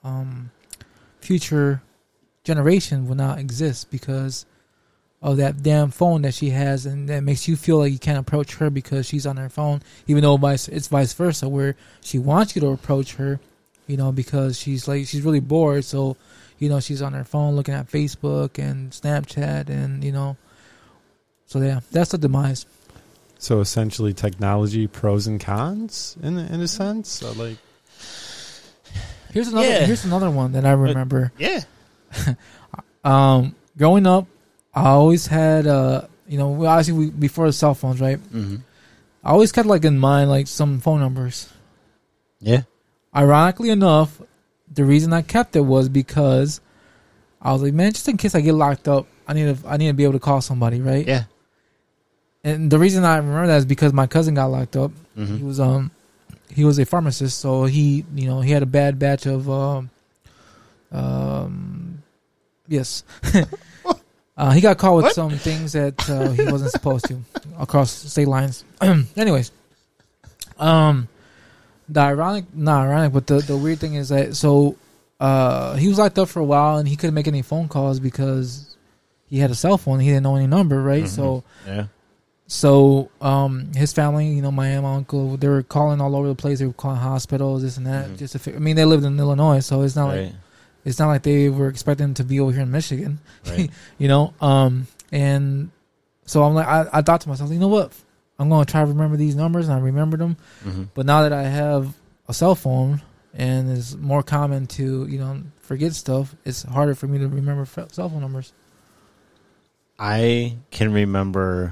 future generation will not exist because of that damn phone that she has, and that makes you feel like you can't approach her because she's on her phone, even though it's vice versa, where she wants you to approach her, because she's really bored, so she's on her phone looking at Facebook and Snapchat, and so yeah, that's the demise. So essentially, technology pros and cons in a sense, Here's another one that I remember. Yeah. Growing up, I always had obviously before the cell phones, right? Mm-hmm. I always kept like in mind like some phone numbers. Yeah. Ironically enough, the reason I kept it was because I was like, man, just in case I get locked up, I need to be able to call somebody, right? Yeah. And the reason I remember that is because my cousin got locked up. Mm-hmm. He was a pharmacist, so he had a bad batch of yes. He got caught with some things that he wasn't supposed to across state lines. Anyways, not ironic, but the weird thing is that he was locked up for a while and he couldn't make any phone calls because he had a cell phone. He didn't know any number, right? Mm-hmm. So his family, my aunt, my uncle, they were calling all over the place. They were calling hospitals, this and that. Mm-hmm. They lived in Illinois, so it's not like they were expecting him to be over here in Michigan, right. And so I'm like, I thought to myself, you know what? I'm going to try to remember these numbers, and I remembered them. Mm-hmm. But now that I have a cell phone and it's more common to, forget stuff, it's harder for me to remember cell phone numbers. I can remember.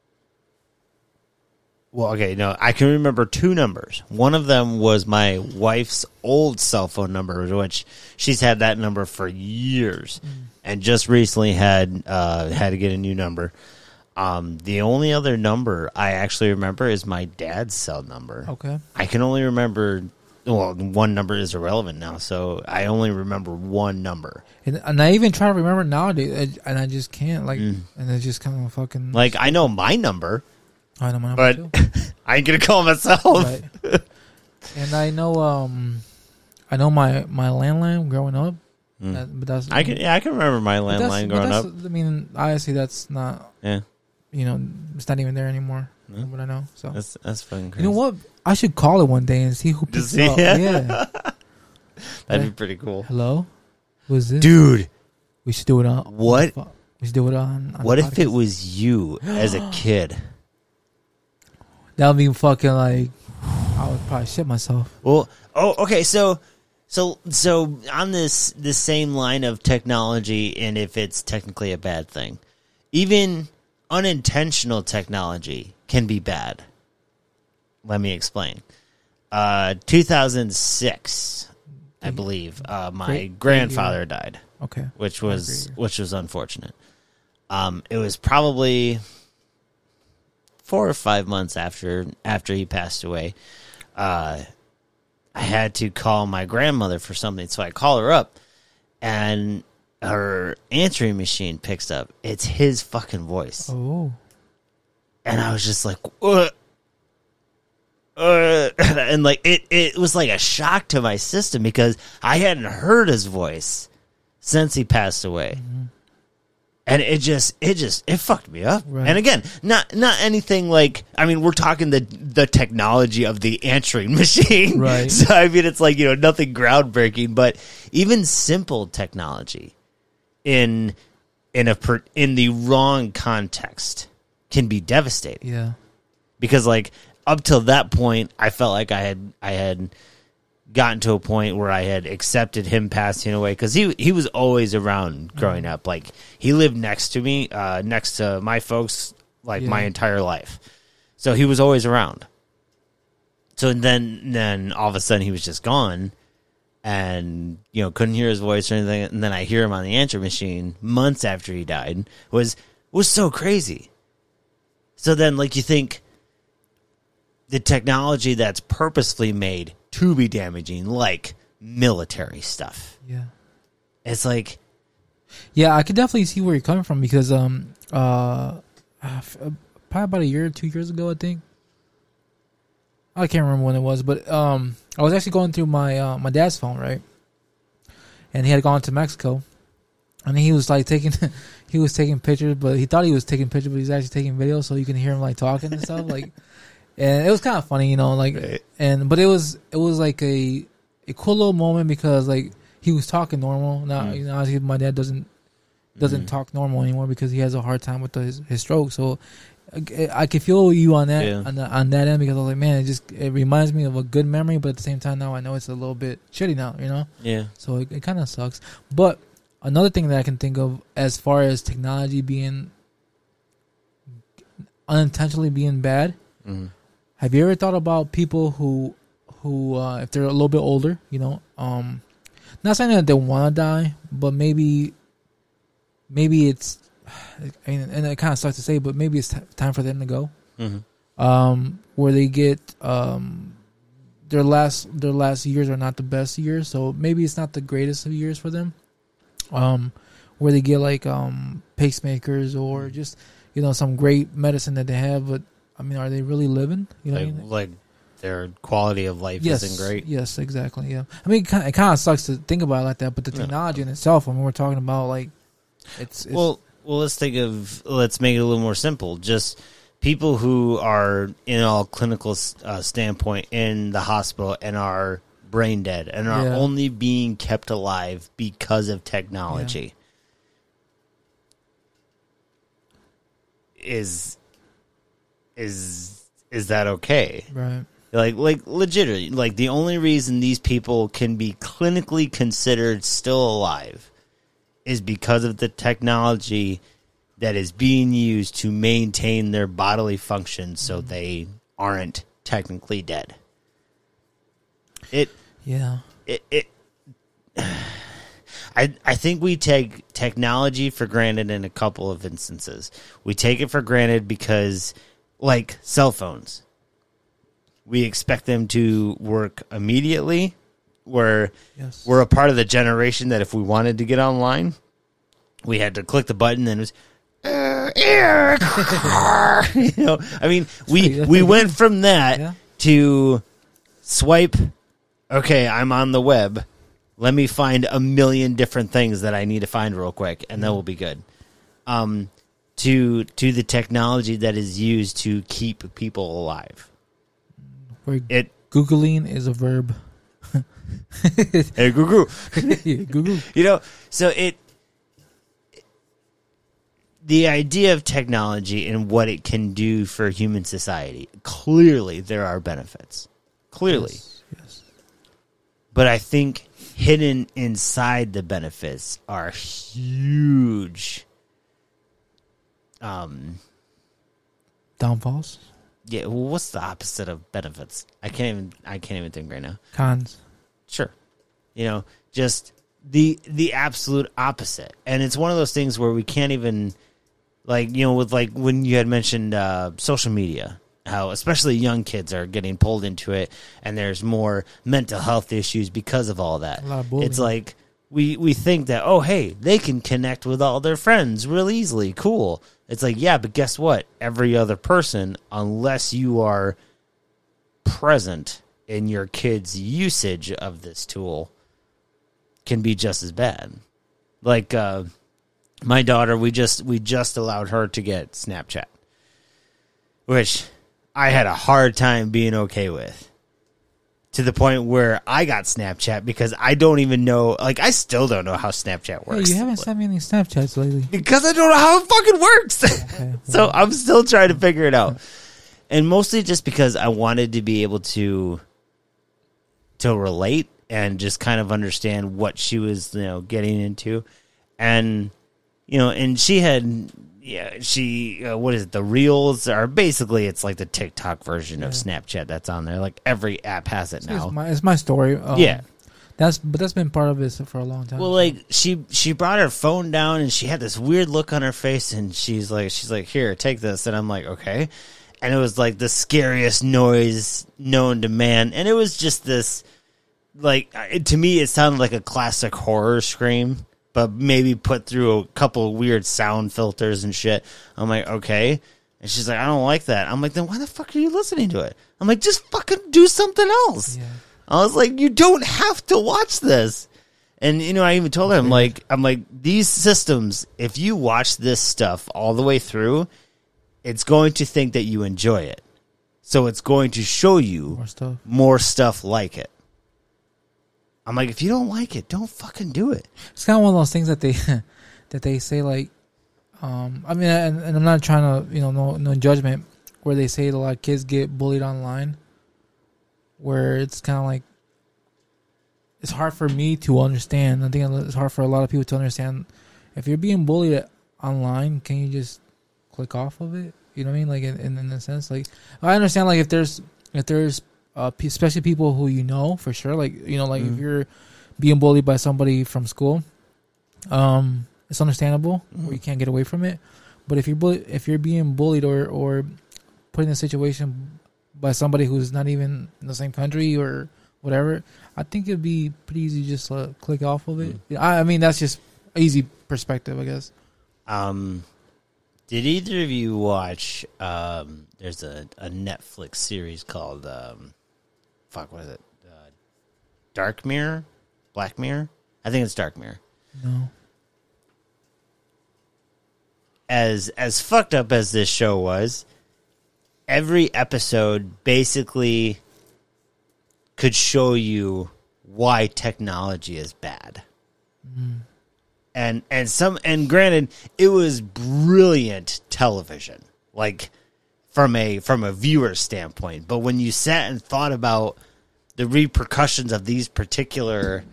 Well, okay, no, I can remember two numbers. One of them was my wife's old cell phone number, which she's had that number for years, and just recently had to get a new number. The only other number I actually remember is my dad's cell number. Okay. I can only remember. Well, one number is irrelevant now, so I only remember one number. And I even try to remember nowadays, and I just can't. And it's just kind of fucking. Like, I know my number. I know my number But too. I ain't gonna call myself. Right. And I know my landline growing up. But that's I can remember my landline growing up. I mean, honestly, that's not. Yeah. It's not even there anymore. Yeah. What I know. So that's fucking crazy. you know what? I should call it one day and see who picks it up. Yeah. That'd be pretty cool. Hello. Who's this? Dude, We should do it on. what? We should do it on What the if it podcast. was you as a kid? That would be fucking like. I would probably shit myself. Well, okay. So on this same line of technology, and if it's technically a bad thing, even unintentional technology can be bad. Let me explain. 2006, I believe, my grandfather died. Okay. Which was unfortunate. It was probably 4 or 5 months after he passed away. I had to call my grandmother for something, so I call her up, and her answering machine picks up. It's his fucking voice. Oh. And I was just like, and like it was like a shock to my system because I hadn't heard his voice since he passed away. Mm-hmm. And it fucked me up. Right. And again, not anything like, I mean, we're talking the technology of the answering machine. Right. So I mean, it's like, nothing groundbreaking, but even simple technology in the wrong context can be devastating. Yeah. Because like up till that point, I felt like I had gotten to a point where I had accepted him passing away because he was always around growing up. Like he lived next to me, next to my folks, like my entire life. So he was always around. So then all of a sudden he was just gone, and couldn't hear his voice or anything. And then I hear him on the answer machine months after he died. Was so crazy. So then, like, you think the technology that's purposefully made to be damaging, like military stuff. Yeah. It's like, yeah, I could definitely see where you're coming from because probably about a year or 2 years ago, I think. I can't remember when it was, but I was actually going through my dad's phone, right? And he had gone to Mexico, and he was like taking pictures, but he thought he was taking pictures, but he's actually taking videos, so you can hear him like talking and stuff, like. And it was kind of funny, like, right. but it was like a cool little moment because like he was talking normal. Now, obviously my dad doesn't talk normal anymore because he has a hard time with his stroke. So I can feel you on that Yeah. on that end because I was like, man, it reminds me of a good memory, but at the same time now I know it's a little bit shitty now, you know. Yeah. So it kind of sucks. But another thing that I can think of as far as technology being unintentionally being bad, Mm-hmm. have you ever thought about people who if they're a little bit older, you know, not saying that they want to die, but maybe it's, I mean, and it kind of sucks to say, but maybe it's time for them to go. Mm-hmm. Where they get their last years are not the best years, so maybe it's not the greatest of years for them. Where they get like pacemakers or just, you know, some great medicine that they have, but I mean, are they really living? You know, what I mean? Like their quality of life isn't great. Yes, exactly. Yeah, I mean, it kind of sucks to think about it like that, but the technology in itself. I mean, we're talking about like it's Well, let's make it a little more simple. Just people who are in all clinical standpoint in the hospital and are brain dead and are only being kept alive because of technology. Is that okay? right. Like legitimately, like the only reason these people can be clinically considered still alive is because of the technology that is being used to maintain their bodily function so they aren't technically dead. I think we take technology for granted in a couple of instances. We take it for granted because, like cell phones, we expect them to work immediately. We're a part of the generation that if we wanted to get online, we had to click the button and it was, you know, I mean, we went from that to swipe. Okay, I'm on the web. Let me find a million different things that I need to find real quick, and then we'll be good. To the technology that is used to keep people alive. Googling is a verb. Hey, Google. Google. You know, so the idea of technology and what it can do for human society, clearly there are benefits. Clearly. Yes. But I think hidden inside the benefits are huge Downfalls. Yeah, well, what's the opposite of benefits? I can't even think right now. Cons. Sure. You know, just the absolute opposite. And it's one of those things where we can't even, like, you know, with like when you had mentioned social media, how especially young kids are getting pulled into it, and there's more mental health issues because of all that. A lot of bullying. It's like we think that, oh, hey, they can connect with all their friends real easily. Cool. It's like, yeah, but guess what? Every other person, unless you are present in your kid's usage of this tool, can be just as bad. Like my daughter, we just allowed her to get Snapchat, which I had a hard time being okay with, to the point where I got Snapchat because I don't even know, like, I still don't know how Snapchat works. Hey, you haven't sent me any Snapchats lately. Because I don't know how it fucking works. Okay, So I'm still trying to figure it out. And mostly just because I wanted to be able to relate and just kind of understand what she was, you know, getting into. And, you know, and she had, what is it? The Reels are basically, it's like the TikTok version of Snapchat that's on there. Like every app has it now. It's my story. Yeah. That's been part of it for a long time. Well, like she brought her phone down and she had this weird look on her face, and she's like, here, take this. And I'm like, okay. And it was like the scariest noise known to man. And it was just this, like, to me, it sounded like a classic horror scream, but maybe put through a couple of weird sound filters and shit. I'm like, okay. And she's like, I don't like that. I'm like, then why the fuck are you listening to it? I'm like, just fucking do something else. Yeah. I was like, you don't have to watch this. And, you know, I even told her, I'm like, these systems, if you watch this stuff all the way through, it's going to think that you enjoy it. So it's going to show you more stuff like it. I'm like, if you don't like it, don't fucking do it. It's kind of one of those things that they say, like, I mean, and I'm not trying to, no judgment, where they say a lot of kids get bullied online, where it's kind of like, it's hard for me to understand. I think it's hard for a lot of people to understand. If you're being bullied online, can you just click off of it? You know what I mean? Like in a sense, like I understand, like if there's especially people who for sure, like if you're being bullied by somebody from school, it's understandable, or you can't get away from it. But if you're being bullied or put in a situation by somebody who's not even in the same country or whatever, I think it'd be pretty easy just to click off of it. I mean, that's just easy perspective, I guess. Did either of you watch? There's a Netflix series called what is it? Dark Mirror, Black Mirror. I think it's Dark Mirror. No. As fucked up as this show was, every episode basically could show you why technology is bad. And granted, it was brilliant television, like from a viewer standpoint. But when you sat and thought about the repercussions of these particular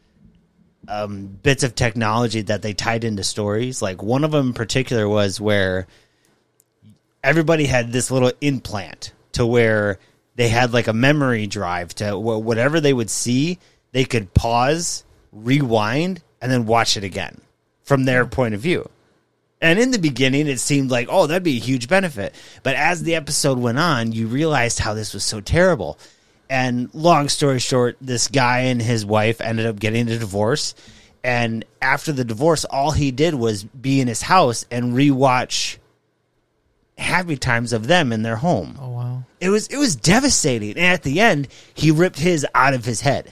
bits of technology that they tied into stories, like one of them in particular was where everybody had this little implant to where they had like a memory drive to whatever they would see, they could pause, rewind, and then watch it again from their point of view. And in the beginning, it seemed like, oh, that'd be a huge benefit. But as the episode went on, you realized how this was so terrible. And long story short, this guy and his wife ended up getting a divorce. And after the divorce, all he did was be in his house and rewatch happy times of them in their home. Oh, wow. It was devastating. And at the end, he ripped his out of his head.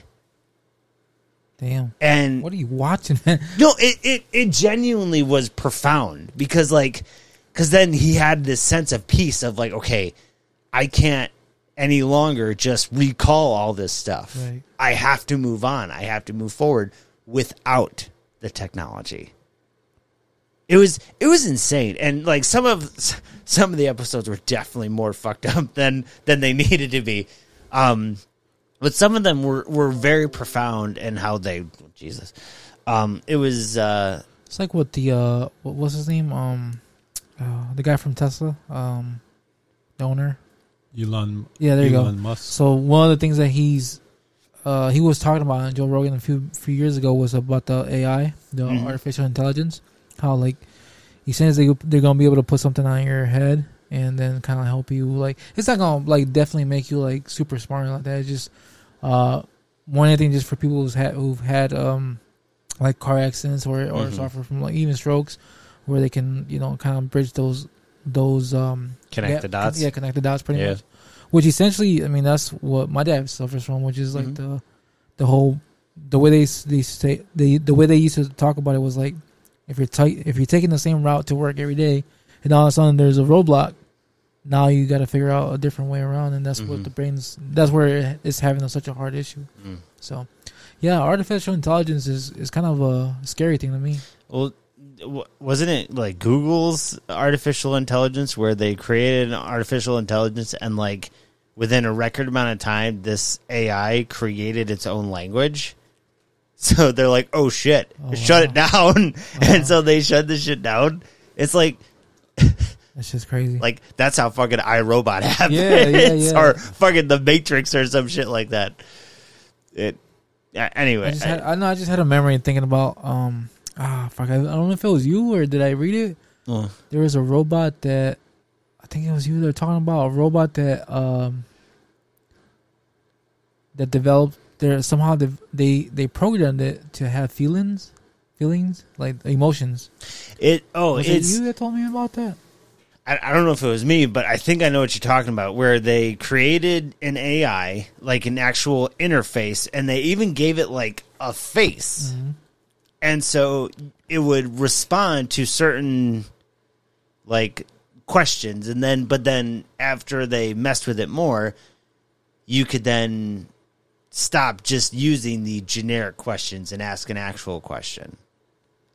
Damn. And what are you watching, man? No, it genuinely was profound because then he had this sense of peace of like, okay, I can't any longer just recall all this stuff. Right. I have to move on. I have to move forward without the technology. It was insane. And like some of the episodes were definitely more fucked up than they needed to be. But some of them were very profound in how they, Jesus. It was it's like what the what was his name? The guy from Tesla, the owner. Elon. Yeah, there you go. Musk. So one of the things that he was talking about on Joe Rogan a few years ago was about the AI, the artificial intelligence. How like he says they're gonna be able to put something on your head and then kind of help you. Like it's not gonna like definitely make you like super smart like that. It's just one thing just for people who've had like car accidents or suffer from like even strokes, where they can kind of bridge those connect the dots. Yeah, connect the dots pretty much. Which essentially, I mean, that's what my dad suffers from, which is like the way they say the way they used to talk about it was like if you're taking the same route to work every day, and all of a sudden there's a roadblock, now you got to figure out a different way around, and that's what that's where it's having such a hard issue. So, yeah, artificial intelligence is kind of a scary thing to me. Well, wasn't it like Google's artificial intelligence where they created an artificial intelligence and like within a record amount of time, this AI created its own language? So they're like, oh shit, shut it down. And so they shut the shit down. It's like, that's just crazy. Like that's how fucking iRobot happened. Yeah. Or fucking The Matrix or some shit like that. Anyway. I just had a memory thinking about, fuck, I don't know if it was you or did I read it? There was a robot that, I think it was you that were talking about, a robot that that developed somehow they programmed it to have feelings like emotions. Was it you that told me about that? I don't know if it was me, but I think I know what you're talking about, where they created an AI, like an actual interface, and they even gave it like a face. And so it would respond to certain like questions, and but then after they messed with it more, you could then stop just using the generic questions and ask an actual question.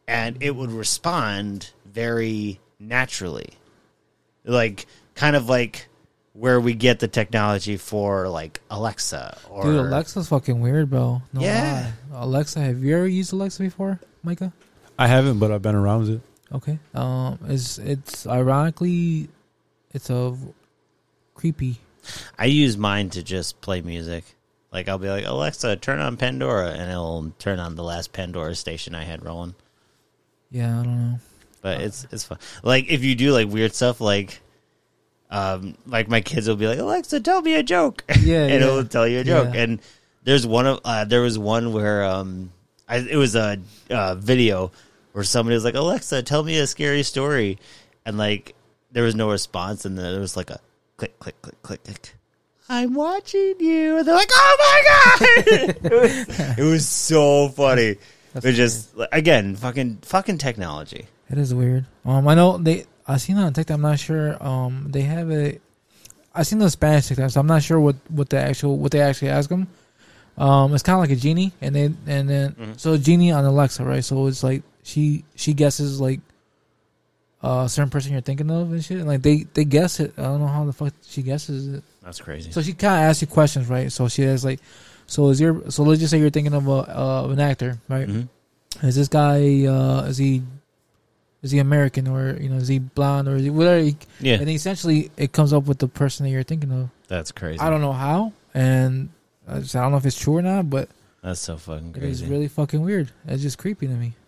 and it would respond very naturally, like kind of like where we get the technology for like Alexa. Or Dude, Alexa's fucking weird, bro. No Yeah. lie. Alexa, have you ever used Alexa before, Micah? I haven't, but I've been around it. Okay. It's ironically, it's a creepy. I use mine to just play music. Like I'll be like, Alexa, turn on Pandora, and it'll turn on the last Pandora station I had rolling. Yeah, I don't know. But it's fun. Like if you do like weird stuff, like my kids will be like, Alexa, tell me a joke. Yeah, and it'll tell you a joke. Yeah. And there's there was one where it was a video where somebody was like, Alexa, tell me a scary story, and like there was no response, and then there was like a click, click, click, click, click. I'm watching you, and they're like, "Oh my god!" it was so funny. That's It just again, fucking technology. It is weird. I know I seen it on TikTok. I'm not sure. They have I seen the Spanish TikTok, so I'm not sure what they actually ask them. It's kind of like a genie, and then so a genie on Alexa, right? So it's like she guesses like a certain person you're thinking of and shit, and like they guess it. I don't know how the fuck she guesses it. That's crazy. So she kind of asks you questions, right? So she has like, so let's just say you're thinking of an actor, right? Mm-hmm. Is this guy is he American, or is he blonde, or is he whatever? Yeah, And essentially it comes up with the person that you're thinking of. that's crazy. I don't know how, and I don't know if it's true or not, but That's so fucking it is crazy. really fucking weird. It's just creepy to me.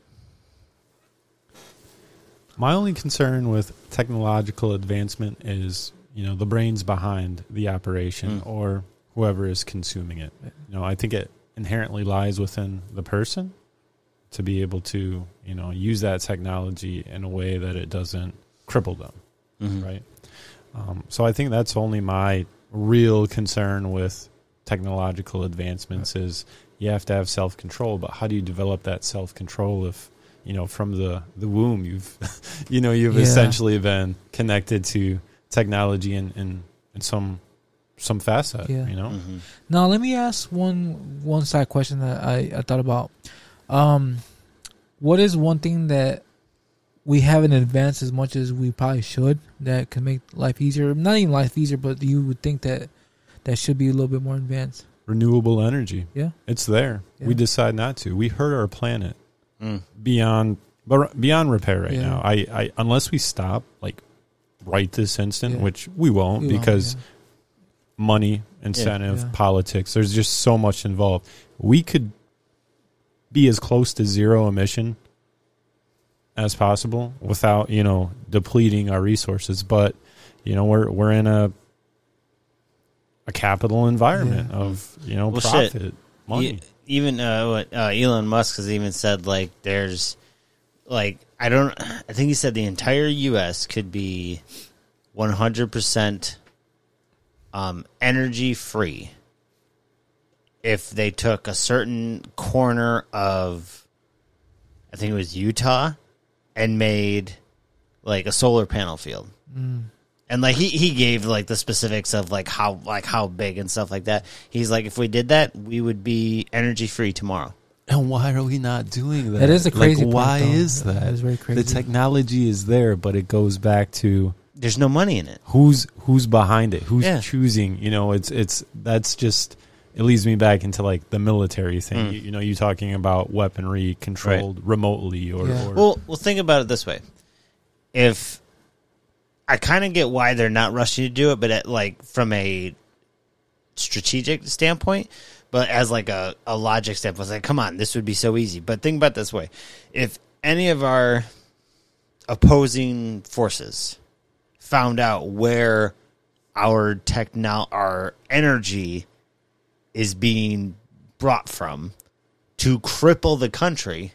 My only concern with technological advancement is, the brains behind the operation or whoever is consuming it. I think it inherently lies within the person to be able to, use that technology in a way that it doesn't cripple them, right? So I think that's only my real concern with technological advancements is you have to have self-control, but how do you develop that self-control if, from the womb you've essentially been connected to technology in some facet, Yeah. Now let me ask one side question that I thought about. What is one thing that we haven't advanced as much as we probably should that can make life easier? Not even life easier, but you would think that should be a little bit more advanced. Renewable energy. Yeah. It's there. Yeah. We decide not to. We hurt our planet beyond repair right now. I unless we stop right this instant, which we won't because money, incentive, politics, there's just so much involved. We could be as close to zero emission as possible without, depleting our resources. But, we're in a capital environment of, profit, money. Even Elon Musk has even said there's I think he said the entire U.S. could be 100% energy free if they took a certain corner of, I think it was Utah, and made a solar panel field. And he gave the specifics of how big and stuff like that. He's like, if we did that, we would be energy free tomorrow. And why are we not doing that? That is a crazy part, why though. is that? That is very crazy. The technology is there, but it goes back to There's no money in it. who's behind it, who's choosing. It's that's just, it leads me back into the military thing. You talking about weaponry controlled remotely or Well, think about it this way. If I kind of get why they're not rushing to do it, but from a strategic standpoint, but as a logic standpoint, it's come on, this would be so easy. But think about it this way. If any of our opposing forces found out where our energy is being brought from to cripple the country,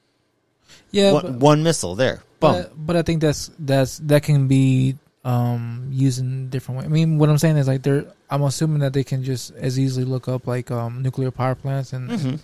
one missile there. But I think that can be used in different ways. I mean, what I'm saying is I'm assuming that they can just as easily look up nuclear power plants, and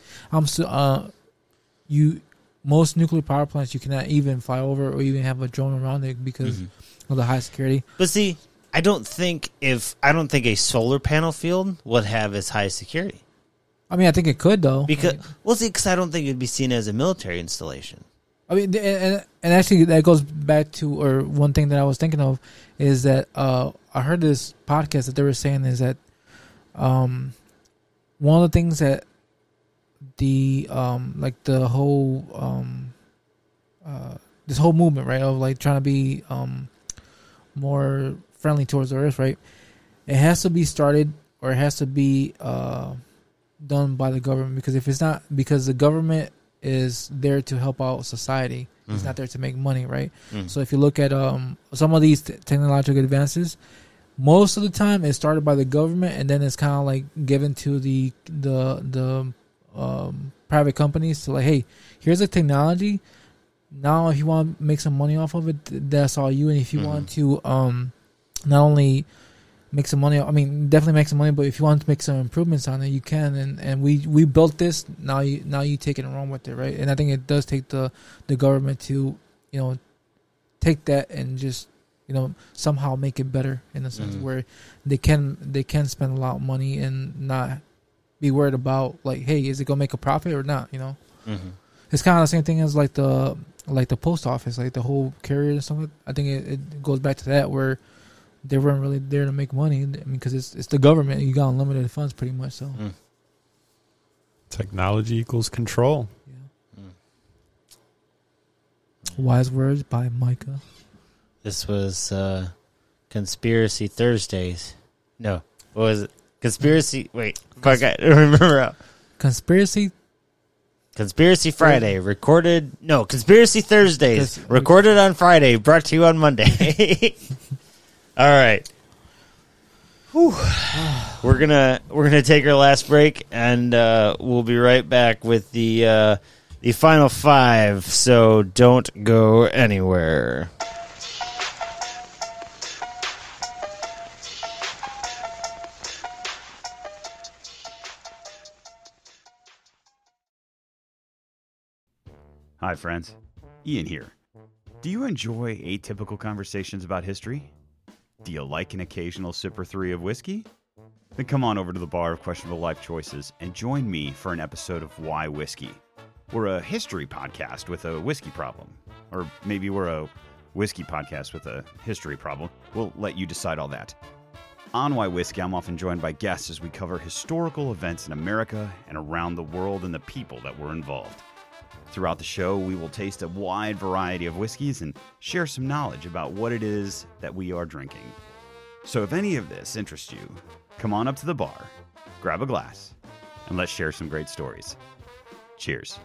most nuclear power plants you cannot even fly over or even have a drone around it because of the high security. But see, I don't think a solar panel field would have as high security. I mean, I think it could though. Because I don't think it'd be seen as a military installation. I mean, and actually that goes back to, or one thing that I was thinking of is that I heard this podcast that they were saying is that one of the things that the like the whole this whole movement, right, of like trying to be more friendly towards the earth, right? It has to be started, or it has to be done by the government, because if it's not, because the government is there to help out society, it's not there to make money, right? So if you look at some of these technological advances, most of the time it's started by the government, and then it's kind of like given to the private companies to like, hey, here's a technology. Now, if you want to make some money off of it, that's all you. And if you want to not only make some money, I mean, definitely make some money, but if you want to make some improvements on it, you can. And we built this. Now you take it and run with it, right? And I think it does take the government to, you know, take that and just, you know, somehow make it better in a sense where they can spend a lot of money and not be worried about like, hey, is it gonna make a profit or not? You know, it's kind of the same thing as like the post office, like the whole carrier and stuff. I think it goes back to that where they weren't really there to make money. I mean, because it's the government, you got unlimited funds pretty much. So technology equals control. Yeah. Wise words by Micah. This was Conspiracy Thursdays. No, what was it? Conspiracy. Wait, I got remember. Conspiracy Friday recorded. No, Conspiracy Thursdays recorded on Friday, brought to you on Monday. All right. Whew. We're gonna take our last break, and we'll be right back with the final five. So don't go anywhere. Hi, friends. Ian here. Do you enjoy atypical conversations about history? Do you like an occasional sip or three of whiskey? Then come on over to the Bar of Questionable Life Choices and join me for an episode of Why Whiskey. We're a history podcast with a whiskey problem. Or maybe we're a whiskey podcast with a history problem. We'll let you decide all that. On Why Whiskey, I'm often joined by guests as we cover historical events in America and around the world and the people that were involved. Throughout the show, we will taste a wide variety of whiskeys and share some knowledge about what it is that we are drinking. So if any of this interests you, come on up to the bar, grab a glass, and let's share some great stories. Cheers.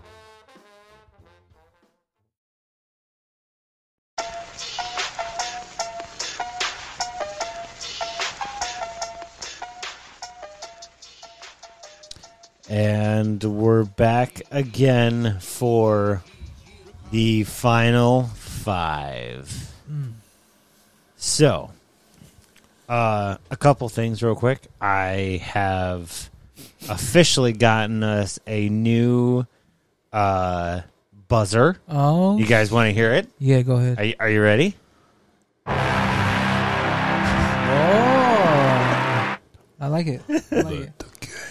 And we're back again for the final five. So, a couple things real quick. I have officially gotten us a new buzzer. Oh, You guys want to hear it? yeah, go ahead. Are you ready? Oh, I like it. I like it.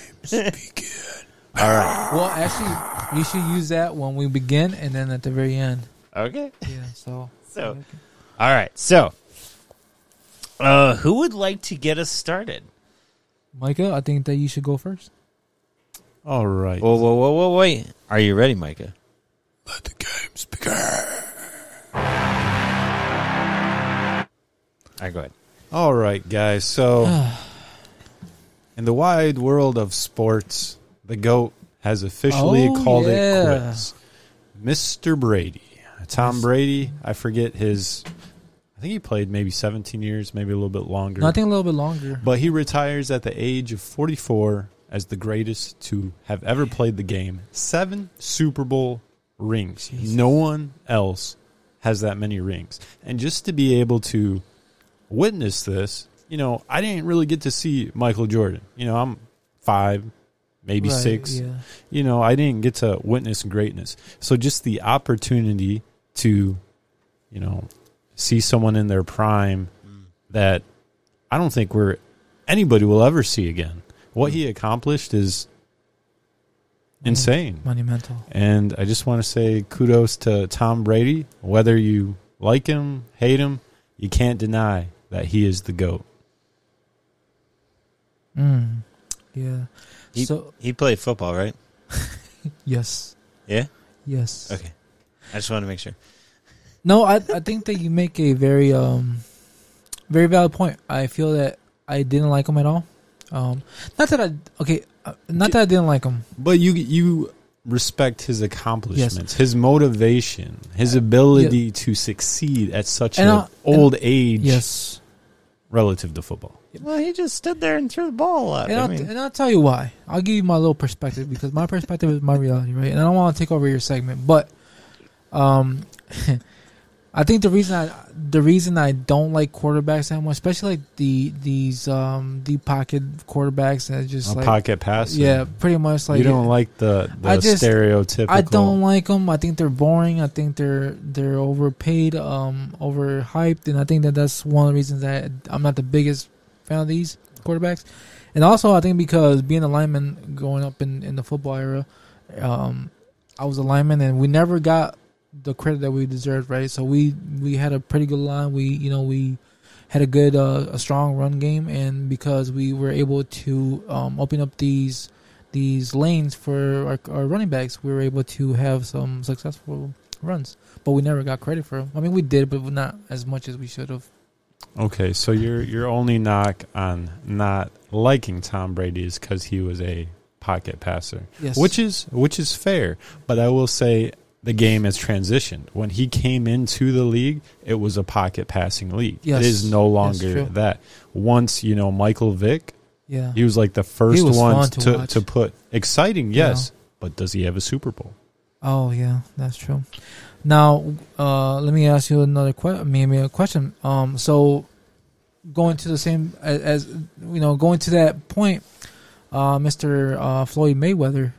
All right. Well, actually, you should use that when we begin and then at the very end. Okay. Yeah. So. All right. So, who would like to get us started? Micah, I think that you should go first. All right. Whoa, wait. Are you ready, Micah? Let the games begin. All right, go ahead. All right, guys. So, in the wide world of sports, the GOAT has officially called it quits. Mr. Brady. Tom Brady, I forget his... I think he played maybe 17 years, maybe a little bit longer. No, I think a little bit longer. But he retires at the age of 44 as the greatest to have ever played the game. 7 Super Bowl rings. Jesus. No one else has that many rings. And just to be able to witness this, you know, I didn't really get to see Michael Jordan. You know, I'm 5, maybe 6. Yeah. You know, I didn't get to witness greatness. So just the opportunity to, you know, see someone in their prime that I don't think anybody will ever see again. What he accomplished is insane. Monumental. And I just want to say kudos to Tom Brady. Whether you like him, hate him, you can't deny that he is the GOAT. Yeah. He played football, right? Yes. Yeah? Yes. Okay. I just want to make sure. No, I think that you make a very very valid point. I feel that I didn't like him at all. Not that I didn't like him. But you respect his accomplishments, his motivation, his ability to succeed at such an old age. Yes. Relative to football. Well, he just stood there and threw the ball a lot. And I'll tell you why. I'll give you my little perspective because my perspective is my reality, right? And I don't want to take over your segment, but I think the reason I don't like quarterbacks that much, especially like these deep pocket quarterbacks that just like pocket passer. Yeah, pretty much like you don't like the stereotypical. I don't like them. I think they're boring. I think they're overpaid, overhyped, and I think that's one of the reasons that I'm not the biggest fan of these quarterbacks. And also, I think because being a lineman growing up in the football era, I was a lineman, and we never got the credit that we deserved, right? So we had a pretty good line. We had a good a strong run game, and because we were able to open up these lanes for our running backs, we were able to have some successful runs. But we never got credit for them. I mean, we did, but not as much as we should have. Okay, so your only knock on not liking Tom Brady is because he was a pocket passer, yes, which is fair. But I will say the game has transitioned. When he came into the league, it was a pocket passing league. Yes, it is no longer that. Once Michael Vick, he was like the first one to put exciting. Yes, but does he have a Super Bowl? Oh yeah, that's true. Now, let me ask you another question. So going to the same as going to that point, Mr. Floyd Mayweather,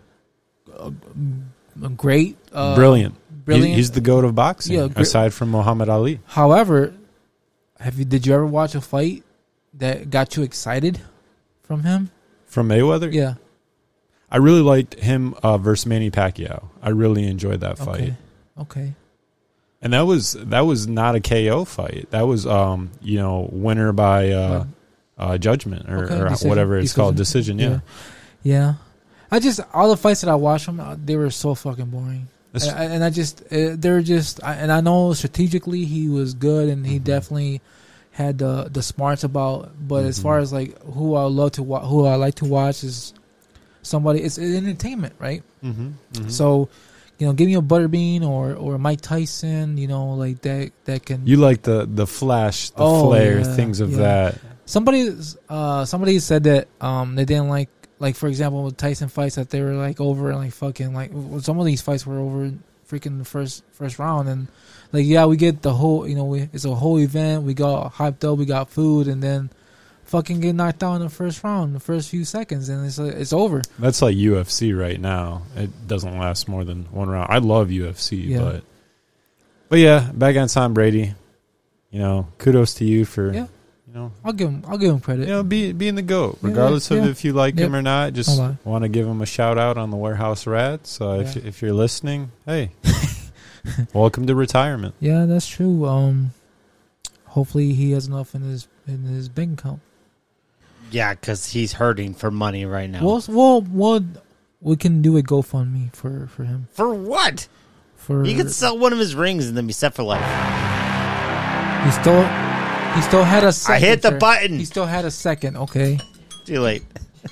great, brilliant. He's the GOAT of boxing, aside from Muhammad Ali. However, did you ever watch a fight that got you excited from him? From Mayweather? Yeah. I really liked him versus Manny Pacquiao. I really enjoyed that fight. Okay. And that was not a KO fight. That was winner by judgment or whatever it's called, decision. Yeah. All the fights that I watched them, they were so fucking boring. And I know strategically he was good and he definitely had the smarts about. But as far as like who I like to watch is somebody. It's entertainment, right? So. Give me a Butterbean or Mike Tyson, like that can... You like the flash, the flare, things of that. Somebody said that they didn't like for example, with Tyson fights that they were like over and like fucking like some of these fights were over freaking the first round and like we get the whole it's a whole event, we got hyped up, we got food, and then fucking get knocked out in the first round, the first few seconds, and it's over. That's like UFC right now. It doesn't last more than one round. I love UFC, but yeah, back on Tom Brady. Kudos to you for I'll give him credit. Being the GOAT, regardless of if you like him or not. Just want to give him a shout out on the Warehouse Rats. So if you're listening, hey, welcome to retirement. Yeah, that's true. Hopefully he has enough in his bank account. Yeah, because he's hurting for money right now. Well, we can do a GoFundMe for him. For what? He could sell one of his rings and then be set for life. He still had a second. I hit the button. He still had a second. Okay. Too late.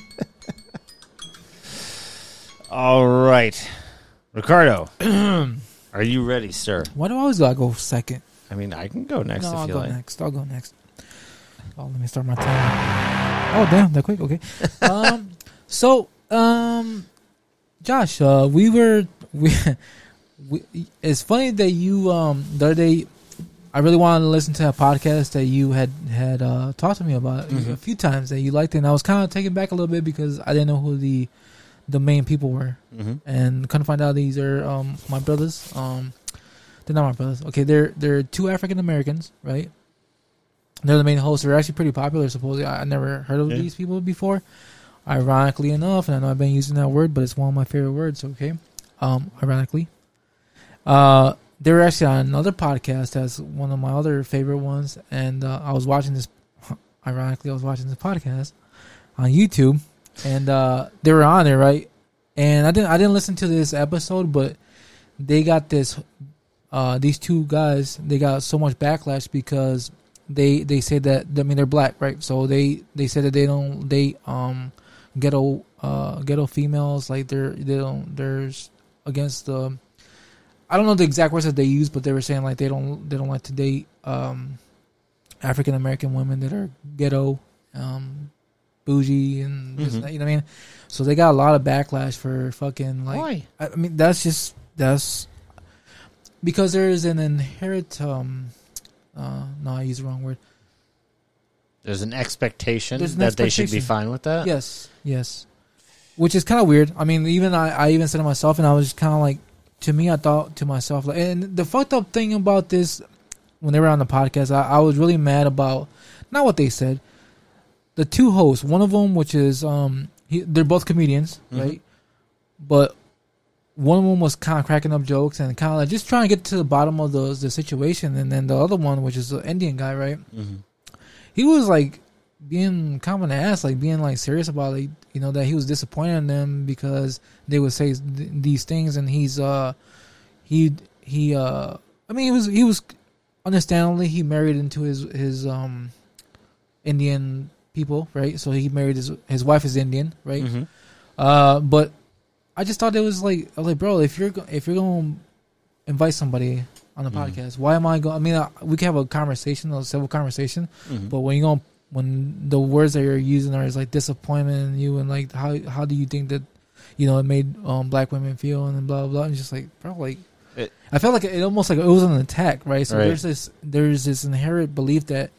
All right, Ricardo, are you ready, sir? Why do I always gotta go second? I mean, I can go next if you like. I'll go next. Oh, let me start my timer. Oh, damn, that quick. Okay. Josh, it's funny that you the other day, I really wanted to listen to a podcast that you had talked to me about a few times that you liked it, and I was kind of taken back a little bit because I didn't know who the main people were, and couldn't find out these are my brothers. They're not my brothers. Okay, they're two African Americans, right? They're the main hosts. They're actually pretty popular, supposedly. I never heard of these people before. ironically enough, and I know I've been using that word, but it's one of my favorite words. Okay, ironically, they were actually on another podcast that's one of my other favorite ones, and I was watching this. Ironically, I was watching this podcast on YouTube, and they were on there, right? And I didn't listen to this episode, but they got this. These two guys, they got so much backlash because they say that, I mean, they're black, right? So they said that ghetto females, like there's against the, I don't know the exact words that they use, but they were saying like they don't like to date African American women that are ghetto, bougie, and this and that, you know what I mean? So they got a lot of backlash for fucking like. Why? I mean, that's because there is an inherent. No, I used the wrong word. There's an expectation There's an that they should be expectation. fine with that. Yes. Which is kind of weird. I mean, even I even said it myself, and I was kind of like, to me, I thought to myself, like, and the fucked up thing about this, when they were on the podcast, I was really mad about not what they said. The two hosts, one of them, which is they're both comedians, right? But one of them was kind of cracking up jokes and kind of like just trying to get to the bottom of the situation, and then the other one, which is the Indian guy, right? He was like being kind of an ass, like being like serious about, like, you know, that he was disappointed in them because they would say these things, and he's I mean, he was understandably, he married into his Indian people, right? So he married his wife is Indian, right? But I just thought it was like, I was like, bro, if you're going to invite somebody on the podcast, why am I going? I mean, we can have a conversation, a civil conversation, but when the words that you're using are like disappointment in you, and like how do you think that, you know, it made black women feel, and blah blah blah, and just like, bro, like I felt like it almost like it was an attack, right? So there's this inherent belief that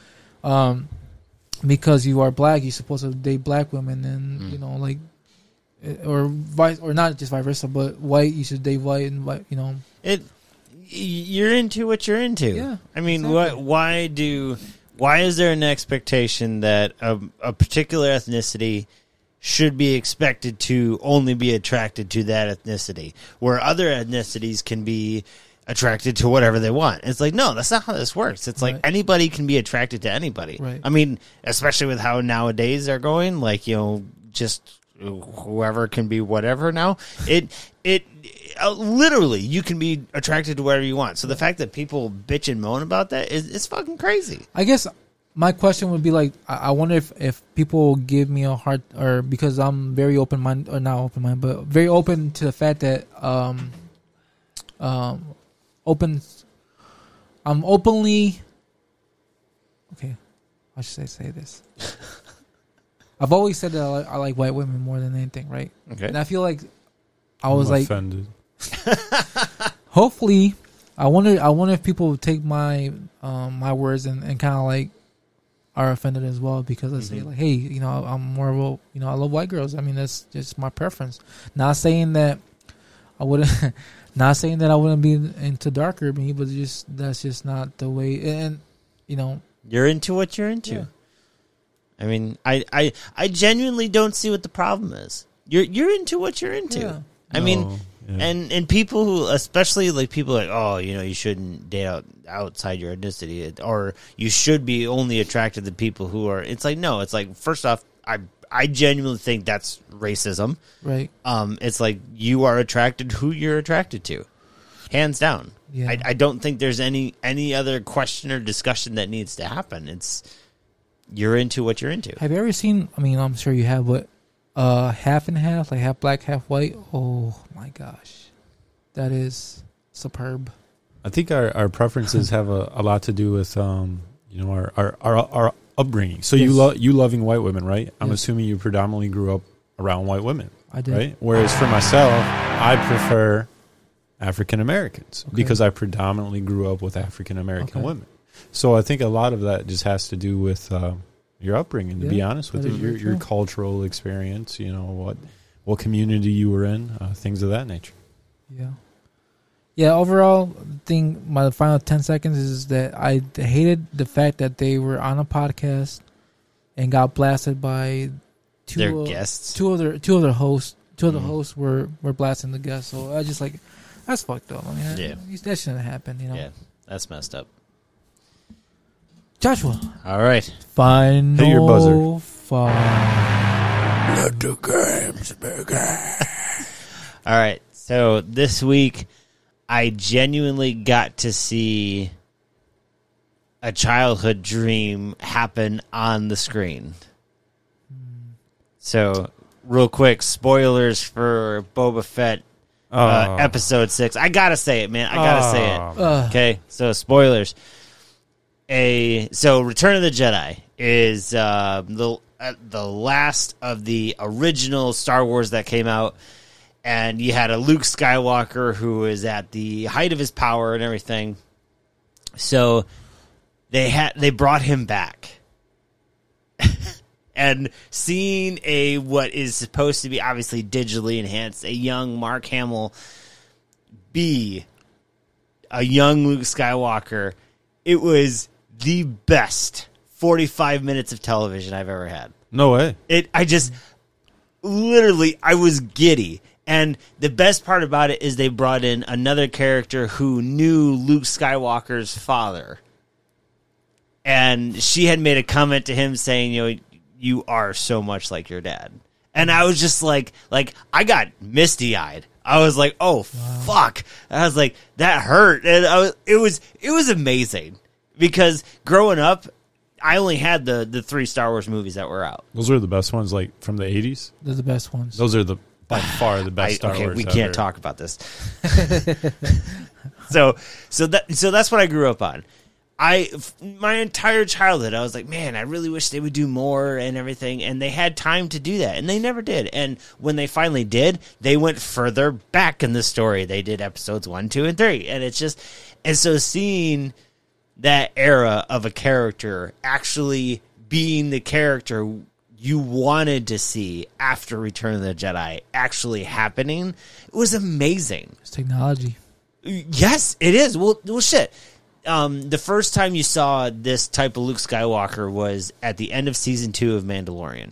because you are black, you're supposed to date black women, and you know, like, or vice, or not just vice versa, but white, you should date white, and white, you know, you're into what you're into. Yeah, I mean, exactly. why is there an expectation that a particular ethnicity should be expected to only be attracted to that ethnicity, where other ethnicities can be attracted to whatever they want? It's like, no, that's not how this works. It's like anybody can be attracted to anybody. Right. I mean, especially with how nowadays they're going, like, you know, just whoever can be whatever now. Literally, you can be attracted to whatever you want. So the fact that people bitch and moan about that is fucking crazy. I guess my question would be like, I wonder if people give me a hard, or because I'm very open minded, or not open minded, but very open to the fact that I'm openly, okay, I should say this. I've always said that I like white women more than anything, right? Okay. And I feel like I was I'm like offended. Hopefully, I wonder if people would take my my words and kind of like are offended as well, because I say like, hey, you know, I'm more of a, you know, I love white girls. I mean, that's just my preference. Not saying that I wouldn't, not saying that I wouldn't be into darker me, but that's just not the way. And you know, you're into what you're into. Yeah. I mean, I genuinely don't see what the problem is. You're into what you're into. Yeah. I mean, and people who, especially like people like, oh, you know, you shouldn't date outside your ethnicity, or you should be only attracted to people who are. It's like, no, it's like, first off, I genuinely think that's racism. right? It's like you are attracted who you're attracted to, hands down. Yeah. I don't think there's any other question or discussion that needs to happen. It's you're into what you're into. Have you ever seen? I mean, I'm sure you have, but half and half, like half black, half white. Oh my gosh, that is superb. I think our preferences have a lot to do with you know, our upbringing. So Yes. you loving white women, right? I'm Yes. assuming you predominantly grew up around white women, I did. right? Whereas for myself, I prefer African Americans because I predominantly grew up with African American Okay. women. So I think a lot of that just has to do with your upbringing. To be Yeah, honest with that you, is very your true. cultural experience. You know what community you were in, things of that nature. Yeah. Yeah, overall thing, my final 10 seconds is that I hated the fact that they were on a podcast and got blasted by Their guests. Two other hosts were blasting the guests. So I just like, that's fucked up. I mean, that shouldn't happen. You know. Yeah, that's messed up. Joshua. All right. Final Hit your buzzer. Let the games begin. All right. So this week, I genuinely got to see a childhood dream happen on the screen. So, real quick, spoilers for Boba Fett episode 6. I gotta say it, man. I gotta say it. Okay, so spoilers. So Return of the Jedi is the last of the original Star Wars that came out, and you had a Luke Skywalker who is at the height of his power and everything. So they brought him back. And seeing what is supposed to be obviously digitally enhanced, a young Mark Hamill be a young Luke Skywalker, it was the best 45 minutes of television I've ever had. No way. I was giddy. And the best part about it is they brought in another character who knew Luke Skywalker's father. And she had made a comment to him saying, you are so much like your dad. And I was just like I got misty-eyed. I was like, oh, fuck. I was like, that hurt. And it was amazing. Because growing up, I only had the 3 Star Wars movies that were out. Those are the best ones, like, from the 80s? They're the best ones. Those are by far the best Star Wars we ever. can't talk about this. So that's what I grew up on. My entire childhood, I was like, man, I really wish they would do more and everything. And they had time to do that, and they never did. And when they finally did, they went further back in the story. They did episodes 1, 2, and 3. And it's just, and so seeing that era of a character actually being the character you wanted to see after Return of the Jedi actually happening, it was amazing. It's technology. Yes, it is. Well, shit. The first time you saw this type of Luke Skywalker was at the end of season 2 of Mandalorian.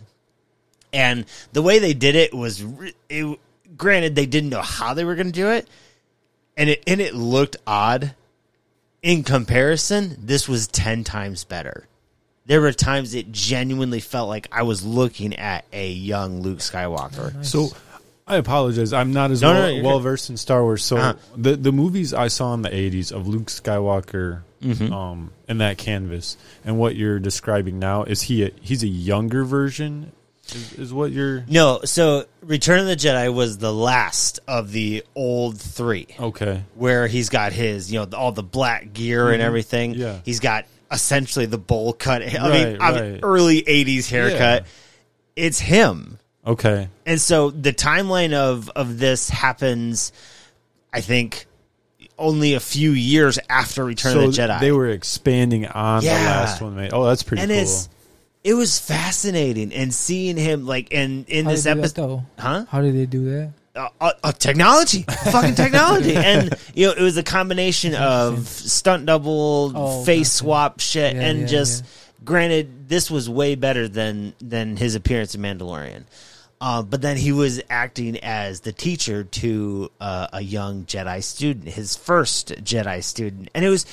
And the way they did it was, granted, they didn't know how they were going to do it, and it looked odd. In comparison, this was 10 times better. There were times it genuinely felt like I was looking at a young Luke Skywalker. Nice. So, I apologize. I'm not as well versed in Star Wars. So the movies I saw in the 80s of Luke Skywalker in that canvas and what you're describing now, is he's a younger version? Is what you're... No, so Return of the Jedi was the last of the old 3. Okay. Where he's got his, all the black gear and everything. Yeah. He's got essentially the bowl cut. Right. Early 80s haircut. Yeah. It's him. Okay. And so the timeline of this happens, I think, only a few years after Return of the Jedi. They were expanding on the last one. Oh, that's pretty cool. It was fascinating, and seeing him in this episode. Huh? How did they do that? Technology, fucking technology, and it was a combination of stunt double, face swap shit, Granted, this was way better than his appearance in Mandalorian. But then he was acting as the teacher to a young Jedi student, his first Jedi student, and it was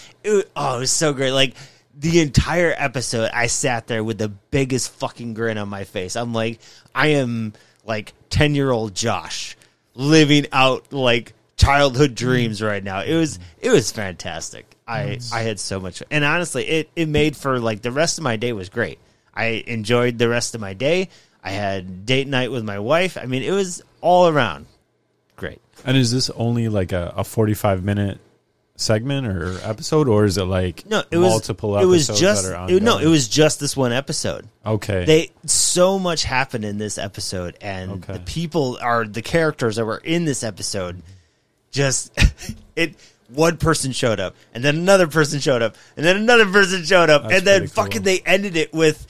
so great. Like the entire episode, I sat there with the biggest fucking grin on my face. I'm like, I am like 10-year-old Josh living out like childhood dreams right now. It was fantastic. I had so much, and honestly, it made for like the rest of my day was great. I enjoyed the rest of my day. I had date night with my wife. I mean, it was all around great. And is this only like a 45-minute segment or episode, or is it like multiple episodes that are ongoing? It was just this one episode. Okay. So much happened in this episode, and the characters that were in this episode, just one person showed up, and then another person showed up, and then another person showed up, and then fucking they ended it with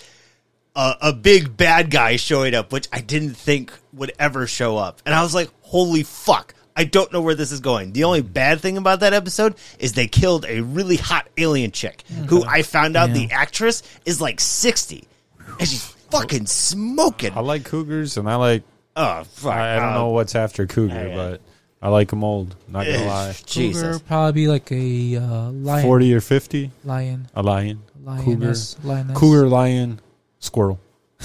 a big bad guy showing up, which I didn't think would ever show up. And I was like, holy fuck, I don't know where this is going. The only bad thing about that episode is they killed a really hot alien chick who I found out the actress is like 60. And fucking smoking. I like cougars, and I like. Oh fuck! I don't know what's after cougar, yeah. but I like them old. Not gonna lie. Jesus. Cougar probably like a lion. 40 or 50, Lion. a lion. Lioness. Lioness. Cougar, lion, squirrel.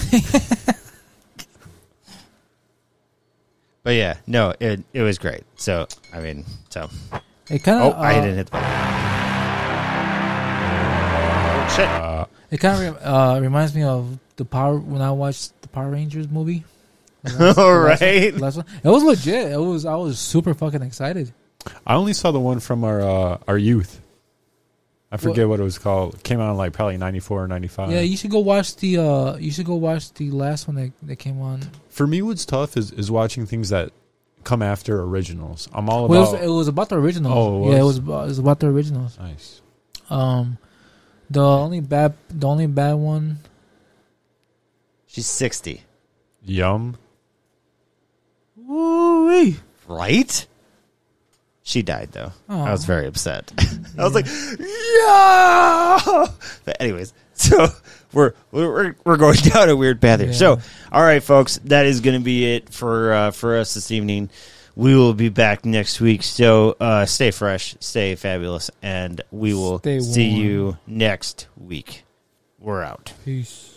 But yeah, no, it was great. So I mean, It kind oh, of. I didn't hit the button. Oh shit! It kind of reminds me of when I watched the Power Rangers movie. All right. Last one. It was legit. I was super fucking excited. I only saw the one from our youth. I forget what it was called. It came out in like probably 94 or 95. Yeah, you should go watch the. You should go watch the last one that came on. For me, what's tough is watching things that come after originals. I'm all Well, about. it was about the originals. Oh, yeah, it was about the originals. Nice. The only bad one. She's 60, Yum. Woo-wee. right? She died though. Aw. I was very upset. I was like, yeah. But anyways, so we're going down a weird path here. Yeah. So, all right, folks, that is going to be it for us this evening. We will be back next week. So stay fresh, stay fabulous, and we will Stay see warm. you next week. We're out. Peace.